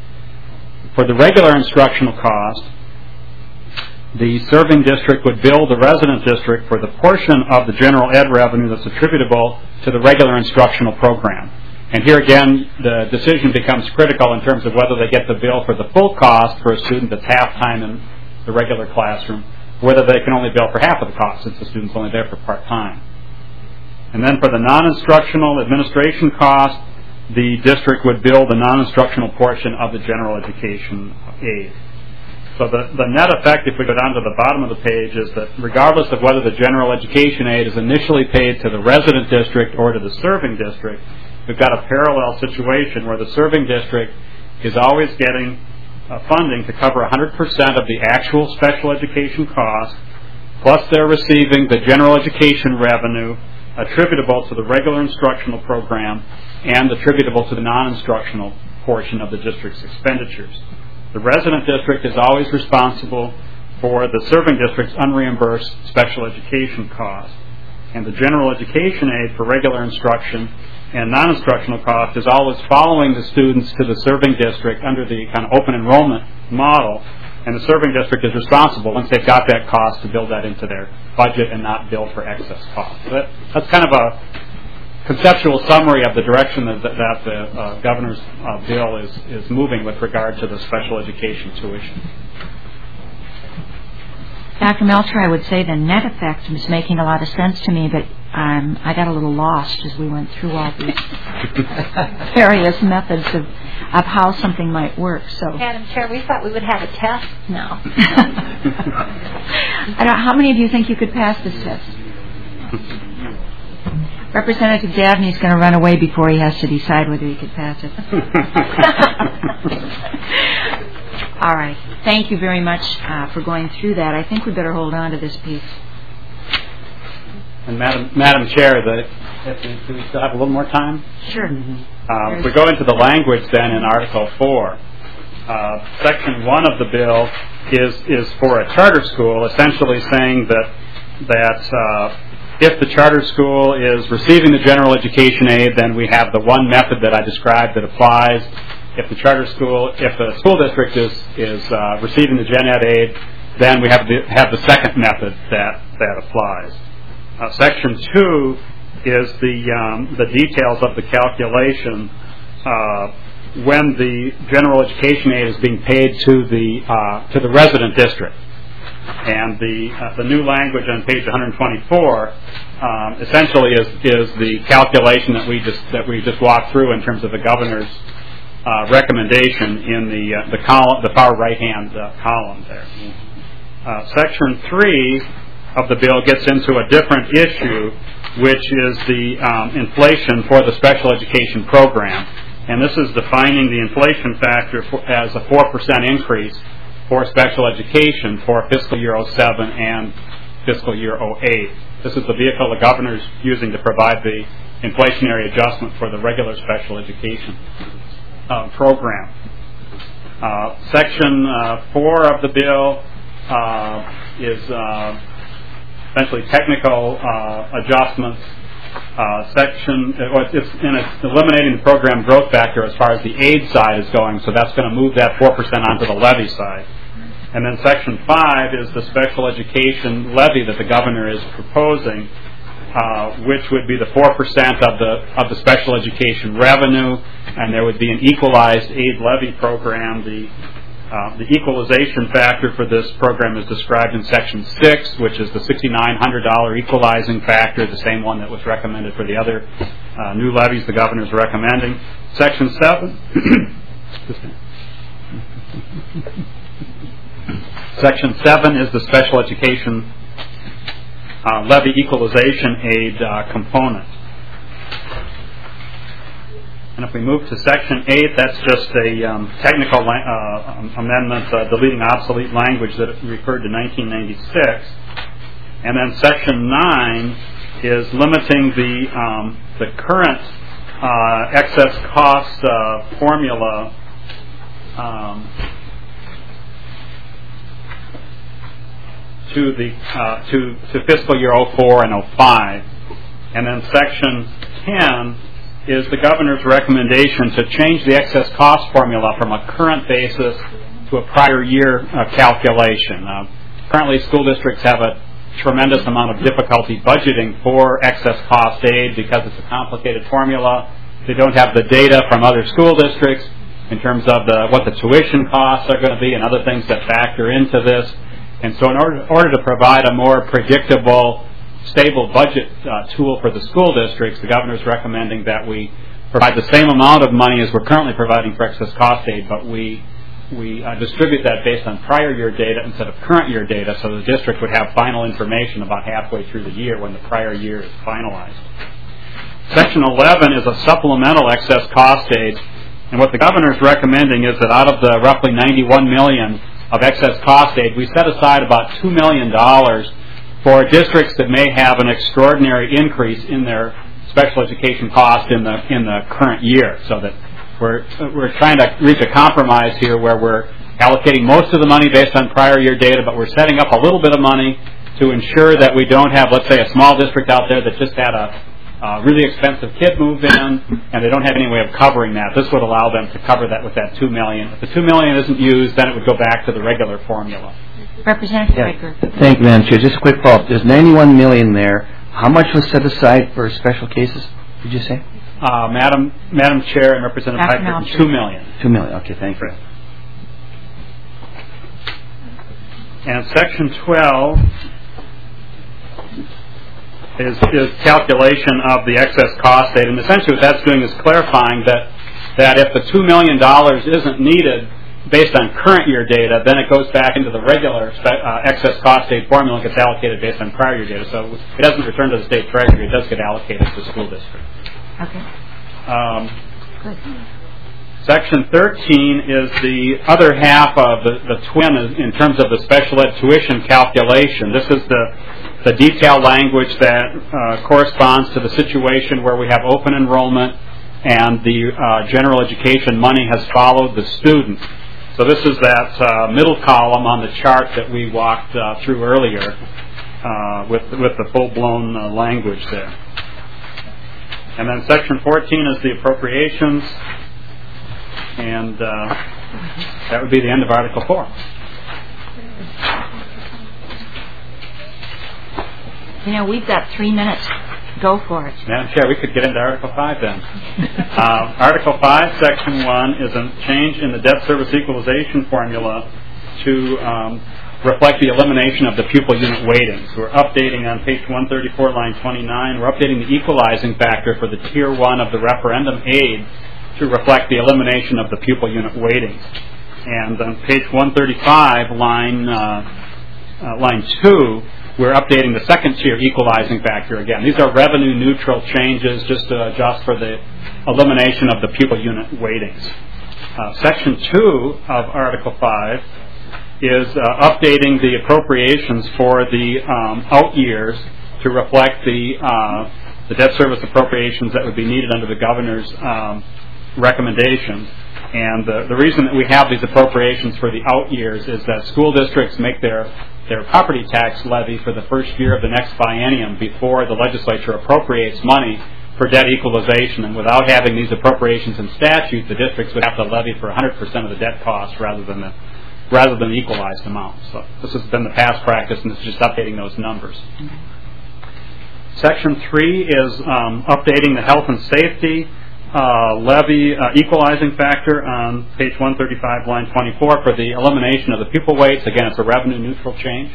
For the regular instructional cost, the serving district would bill the resident district for the portion of the general ed revenue that's attributable to the regular instructional program. And here again, the decision becomes critical in terms of whether they get the bill for the full cost for a student that's half-time in the regular classroom, or whether they can only bill for half of the cost since the student's only there for part-time. And then for the non-instructional administration cost, the district would bill the non-instructional portion of the general education aid. So the net effect, if we go down to the bottom of the page, is that regardless of whether the general education aid is initially paid to the resident district or to the serving district, we've got a parallel situation where the serving district is always getting funding to cover 100% of the actual special education cost, plus they're receiving the general education revenue attributable to the regular instructional program and attributable to the non-instructional portion of the district's expenditures. The resident district is always responsible for the serving district's unreimbursed special education cost, and the general education aid for regular instruction and non-instructional cost is always following the students to the serving district under the kind of open enrollment model, and the serving district is responsible, once they've got that cost, to build that into their budget and not bill for excess costs. So that's kind of a conceptual summary of the direction that the governor's bill is moving with regard to the special education tuition. Dr. Melcher, I would say the net effect is making a lot of sense to me, but I got a little lost as we went through all these various methods of how something might work. So, Madam Chair, we thought we would have a test now. How many of you think you could pass this test? Representative Dabney's going to run away before he has to decide whether he could pass it. All right. Thank you very much for going through that. I think we better hold on to this piece. And Madam Chair, do we still have a little more time? Sure. If we go into the language then in Article 4, Section 1 of the bill is for a charter school, essentially saying that if the charter school is receiving the general education aid, then we have the one method that I described that applies. If the school district is receiving the gen ed aid, then we have the second method that applies. Section 2 is the details of the calculation when the general education aid is being paid to the resident district. And the new language on page 124 essentially is the calculation that we just walked through in terms of the governor's recommendation in the column, the far right-hand column there. Section 3 of the bill gets into a different issue, which is the inflation for the special education program. And this is defining the inflation factor as a 4% increase for special education for fiscal year 07 and fiscal year 08. This is the vehicle the governor is using to provide the inflationary adjustment for the regular special education program. Section 4 of the bill is essentially technical adjustments. It's eliminating the program growth factor as far as the aid side is going, so that's going to move that 4% onto the levy side. And then Section 5 is the special education levy that the governor is proposing, which would be the 4% of the special education revenue, and there would be an equalized aid levy program. The equalization factor for this program is described in Section 6, which is the $6,900 equalizing factor, the same one that was recommended for the other new levies the governor is recommending. Section 7. Section 7 is the special education levy equalization aid component. And if we move to Section 8, that's just a technical amendment deleting obsolete language that referred to 1996. And then Section 9 is limiting the current excess cost formula to fiscal year 04 and 05. And then Section 10 is the governor's recommendation to change the excess cost formula from a current basis to a prior year calculation. Currently, school districts have a tremendous amount of difficulty budgeting for excess cost aid because it's a complicated formula. They don't have the data from other school districts in terms of what the tuition costs are going to be and other things that factor into this. And so in order to provide a more predictable, stable budget tool for the school districts, the governor is recommending that we provide the same amount of money as we're currently providing for excess cost aid, but we distribute that based on prior year data instead of current year data, so the district would have final information about halfway through the year when the prior year is finalized. Section 11 is a supplemental excess cost aid, and what the governor is recommending is that out of the roughly $91 million of excess cost aid, we set aside about $2 million for districts that may have an extraordinary increase in their special education cost in the current year, so that we're trying to reach a compromise here where we're allocating most of the money based on prior year data, but we're setting up a little bit of money to ensure that we don't have, let's say, a small district out there that just had a really expensive kid move in, and they don't have any way of covering that. This would allow them to cover that with that $2 million. If the $2 million isn't used, then it would go back to the regular formula. Representative Baker. Thank you, Madam Chair. Just a quick follow-up. There's $91 million there. How much was set aside for special cases, did you say? Madam Chair and Representative Piper, $2 million. $2 million. Okay, thank you. And Section 12 is calculation of the excess cost aid, and essentially what that's doing is clarifying that if the $2 million isn't needed based on current year data, then it goes back into the regular excess cost aid formula and gets allocated based on prior year data. So it doesn't return to the state treasury; it does get allocated to the school district. Okay. Good. Section 13 is the other half of the twin in terms of the special ed tuition calculation. This is the detailed language that corresponds to the situation where we have open enrollment and the general education money has followed the student. So this is that middle column on the chart that we walked through earlier with the full-blown language there. And then Section 14 is the appropriations, and that would be the end of Article 4. You know, we've got 3 minutes. Go for it. Madam Chair, we could get into Article 5 then. Article 5, Section 1 is a change in the debt service equalization formula to reflect the elimination of the pupil unit weightings. We're updating on page 134, line 29. We're updating the equalizing factor for the Tier 1 of the referendum aid to reflect the elimination of the pupil unit weightings. And on page 135, line 2, we're updating the second tier equalizing factor again. These are revenue neutral changes just to adjust for the elimination of the pupil unit weightings. Section 2 of Article 5 is updating the appropriations for the out years to reflect the debt service appropriations that would be needed under the governor's recommendations. And the reason that we have these appropriations for the out years is that school districts make their property tax levy for the first year of the next biennium before the legislature appropriates money for debt equalization. And without having these appropriations in statute, the districts would have to levy for 100% of the debt cost rather than the equalized amount. So this has been the past practice, and it's just updating those numbers. Section 3 is updating the health and safety levy equalizing factor on page 135, line 24 for the elimination of the pupil weights. Again, it's a revenue neutral change.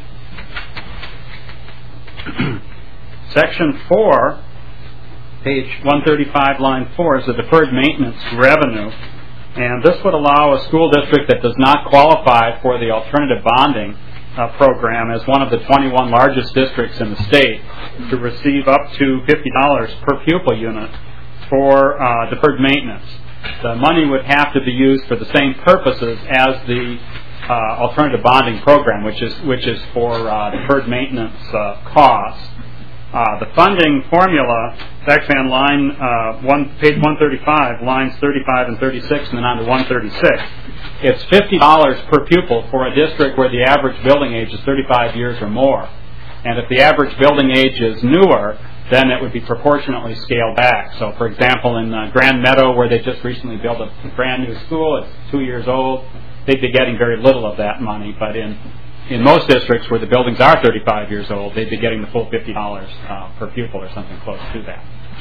Section 4, page 135, line 4 is the deferred maintenance revenue. And this would allow a school district that does not qualify for the alternative bonding program as one of the 21 largest districts in the state to receive up to $50 per pupil unit for deferred maintenance. The money would have to be used for the same purposes as the alternative bonding program, which is for deferred maintenance costs. The funding formula is actually on page 135, lines 35 and 36, and then on to 136. It's $50 per pupil for a district where the average building age is 35 years or more. And if the average building age is newer, then it would be proportionately scaled back. So, for example, in Grand Meadow, where they just recently built a brand new school, it's 2 years old, they'd be getting very little of that money. But in most districts where the buildings are 35 years old, they'd be getting the full $50 per pupil or something close to that.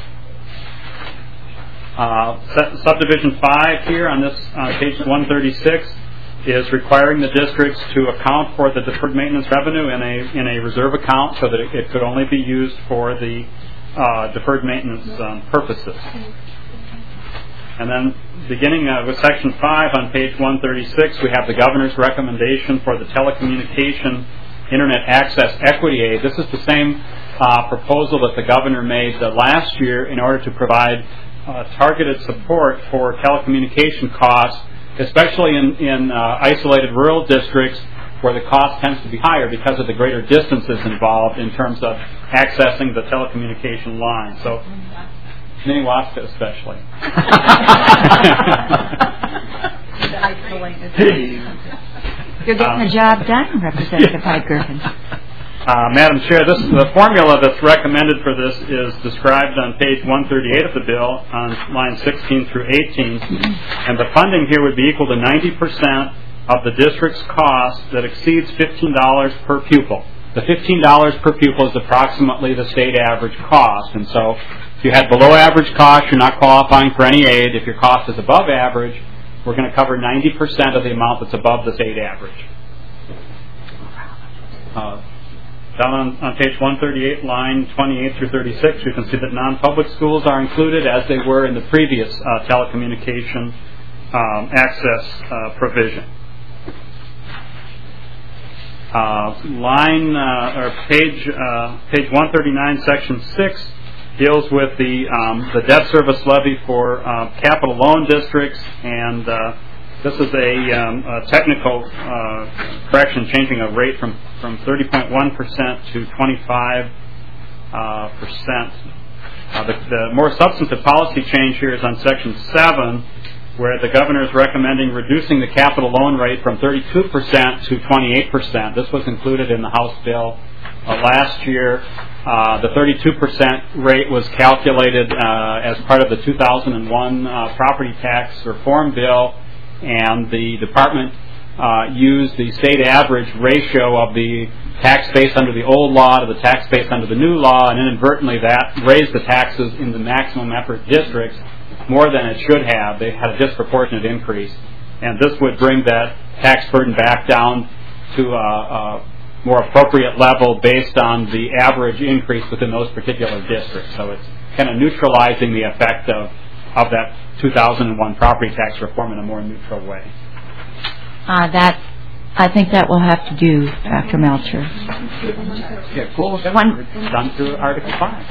Subdivision 5 here on this page 136 is requiring the districts to account for the deferred maintenance revenue in a reserve account so that it could only be used for the deferred maintenance purposes. And then beginning with Section 5 on page 136, we have the governor's recommendation for the telecommunication internet access equity aid. This is the same proposal that the governor made last year in order to provide targeted support for telecommunication costs, especially in isolated rural districts where the cost tends to be higher because of the greater distances involved in terms of accessing the telecommunication line. So, Minnewaska especially. You're getting the job done, Representative Hyde Griffin. Madam Chair, the formula that's recommended for this is described on page 138 of the bill on lines 16 through 18, and the funding here would be equal to 90% of the district's cost that exceeds $15 per pupil. The $15 per pupil is approximately the state average cost, and so if you had below average cost, you're not qualifying for any aid. If your cost is above average, we're going to cover 90% of the amount that's above the state average. Down on page 138, line 28 through 36, you can see that non-public schools are included as they were in the previous telecommunication access provision. Page 139, section 6 deals with the debt service levy for capital loan districts, and this is a technical correction, changing a rate from 30.1% to 25%. The more substantive policy change here is on section 7, where the governor is recommending reducing the capital loan rate from 32% to 28%. This was included in the House bill last year. The 32% rate was calculated as part of the 2001 property tax reform bill, and the department used the state average ratio of the tax base under the old law to the tax base under the new law, and inadvertently that raised the taxes in the maximum effort districts more than it should have. They had a disproportionate increase, and this would bring that tax burden back down to a more appropriate level based on the average increase within those particular districts. So it's kind of neutralizing the effect of that 2001 property tax reform in a more neutral way. I think that will have to do, Dr. Melcher. Yeah, cool. Done through Article 5.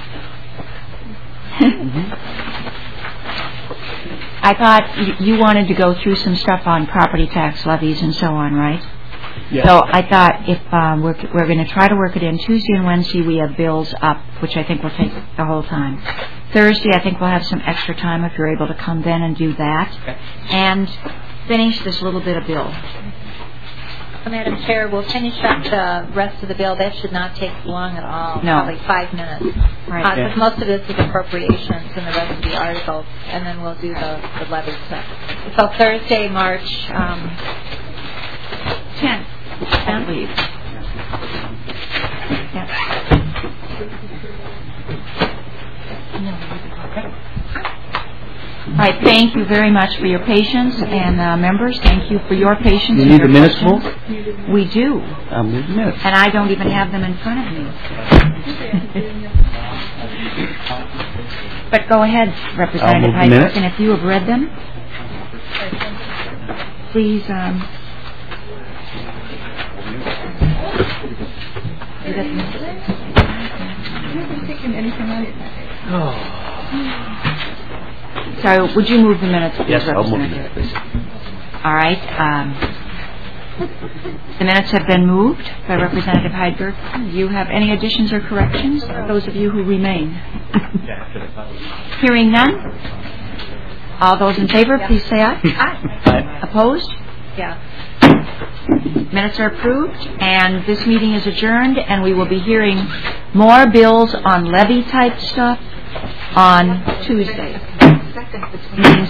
I thought you wanted to go through some stuff on property tax levies and so on, right? Yes. So I thought if we're going to try to work it in Tuesday and Wednesday, we have bills up, which I think will take the whole time. Thursday, I think we'll have some extra time if you're able to come then and do that, okay. And finish this little bit of bill. Madam Chair, we'll finish up the rest of the bill. That should not take long at all. No. Probably 5 minutes. Right. Because most of this is appropriations and the rest of the articles, and then we'll do the levy stuff. So Thursday, March 10th. I believe. Yeah. All right, thank you very much for your patience, and members, thank you for your patience. You need the minutes moved? We do. I'll move the minutes. And I don't even have them in front of me. But go ahead, Representative Heidberg, and if you have read them, please. So, would you move the minutes, please, Yes, I'll move the Representative? minutes, please. All right. The minutes have been moved by Representative Heidberg. Do you have any additions or corrections? Those of you who remain. Hearing none. All those in favor, please say aye. Aye. Opposed? Yeah. Minutes are approved, and this meeting is adjourned, and we will be hearing more bills on levy-type stuff on Tuesday. Meeting's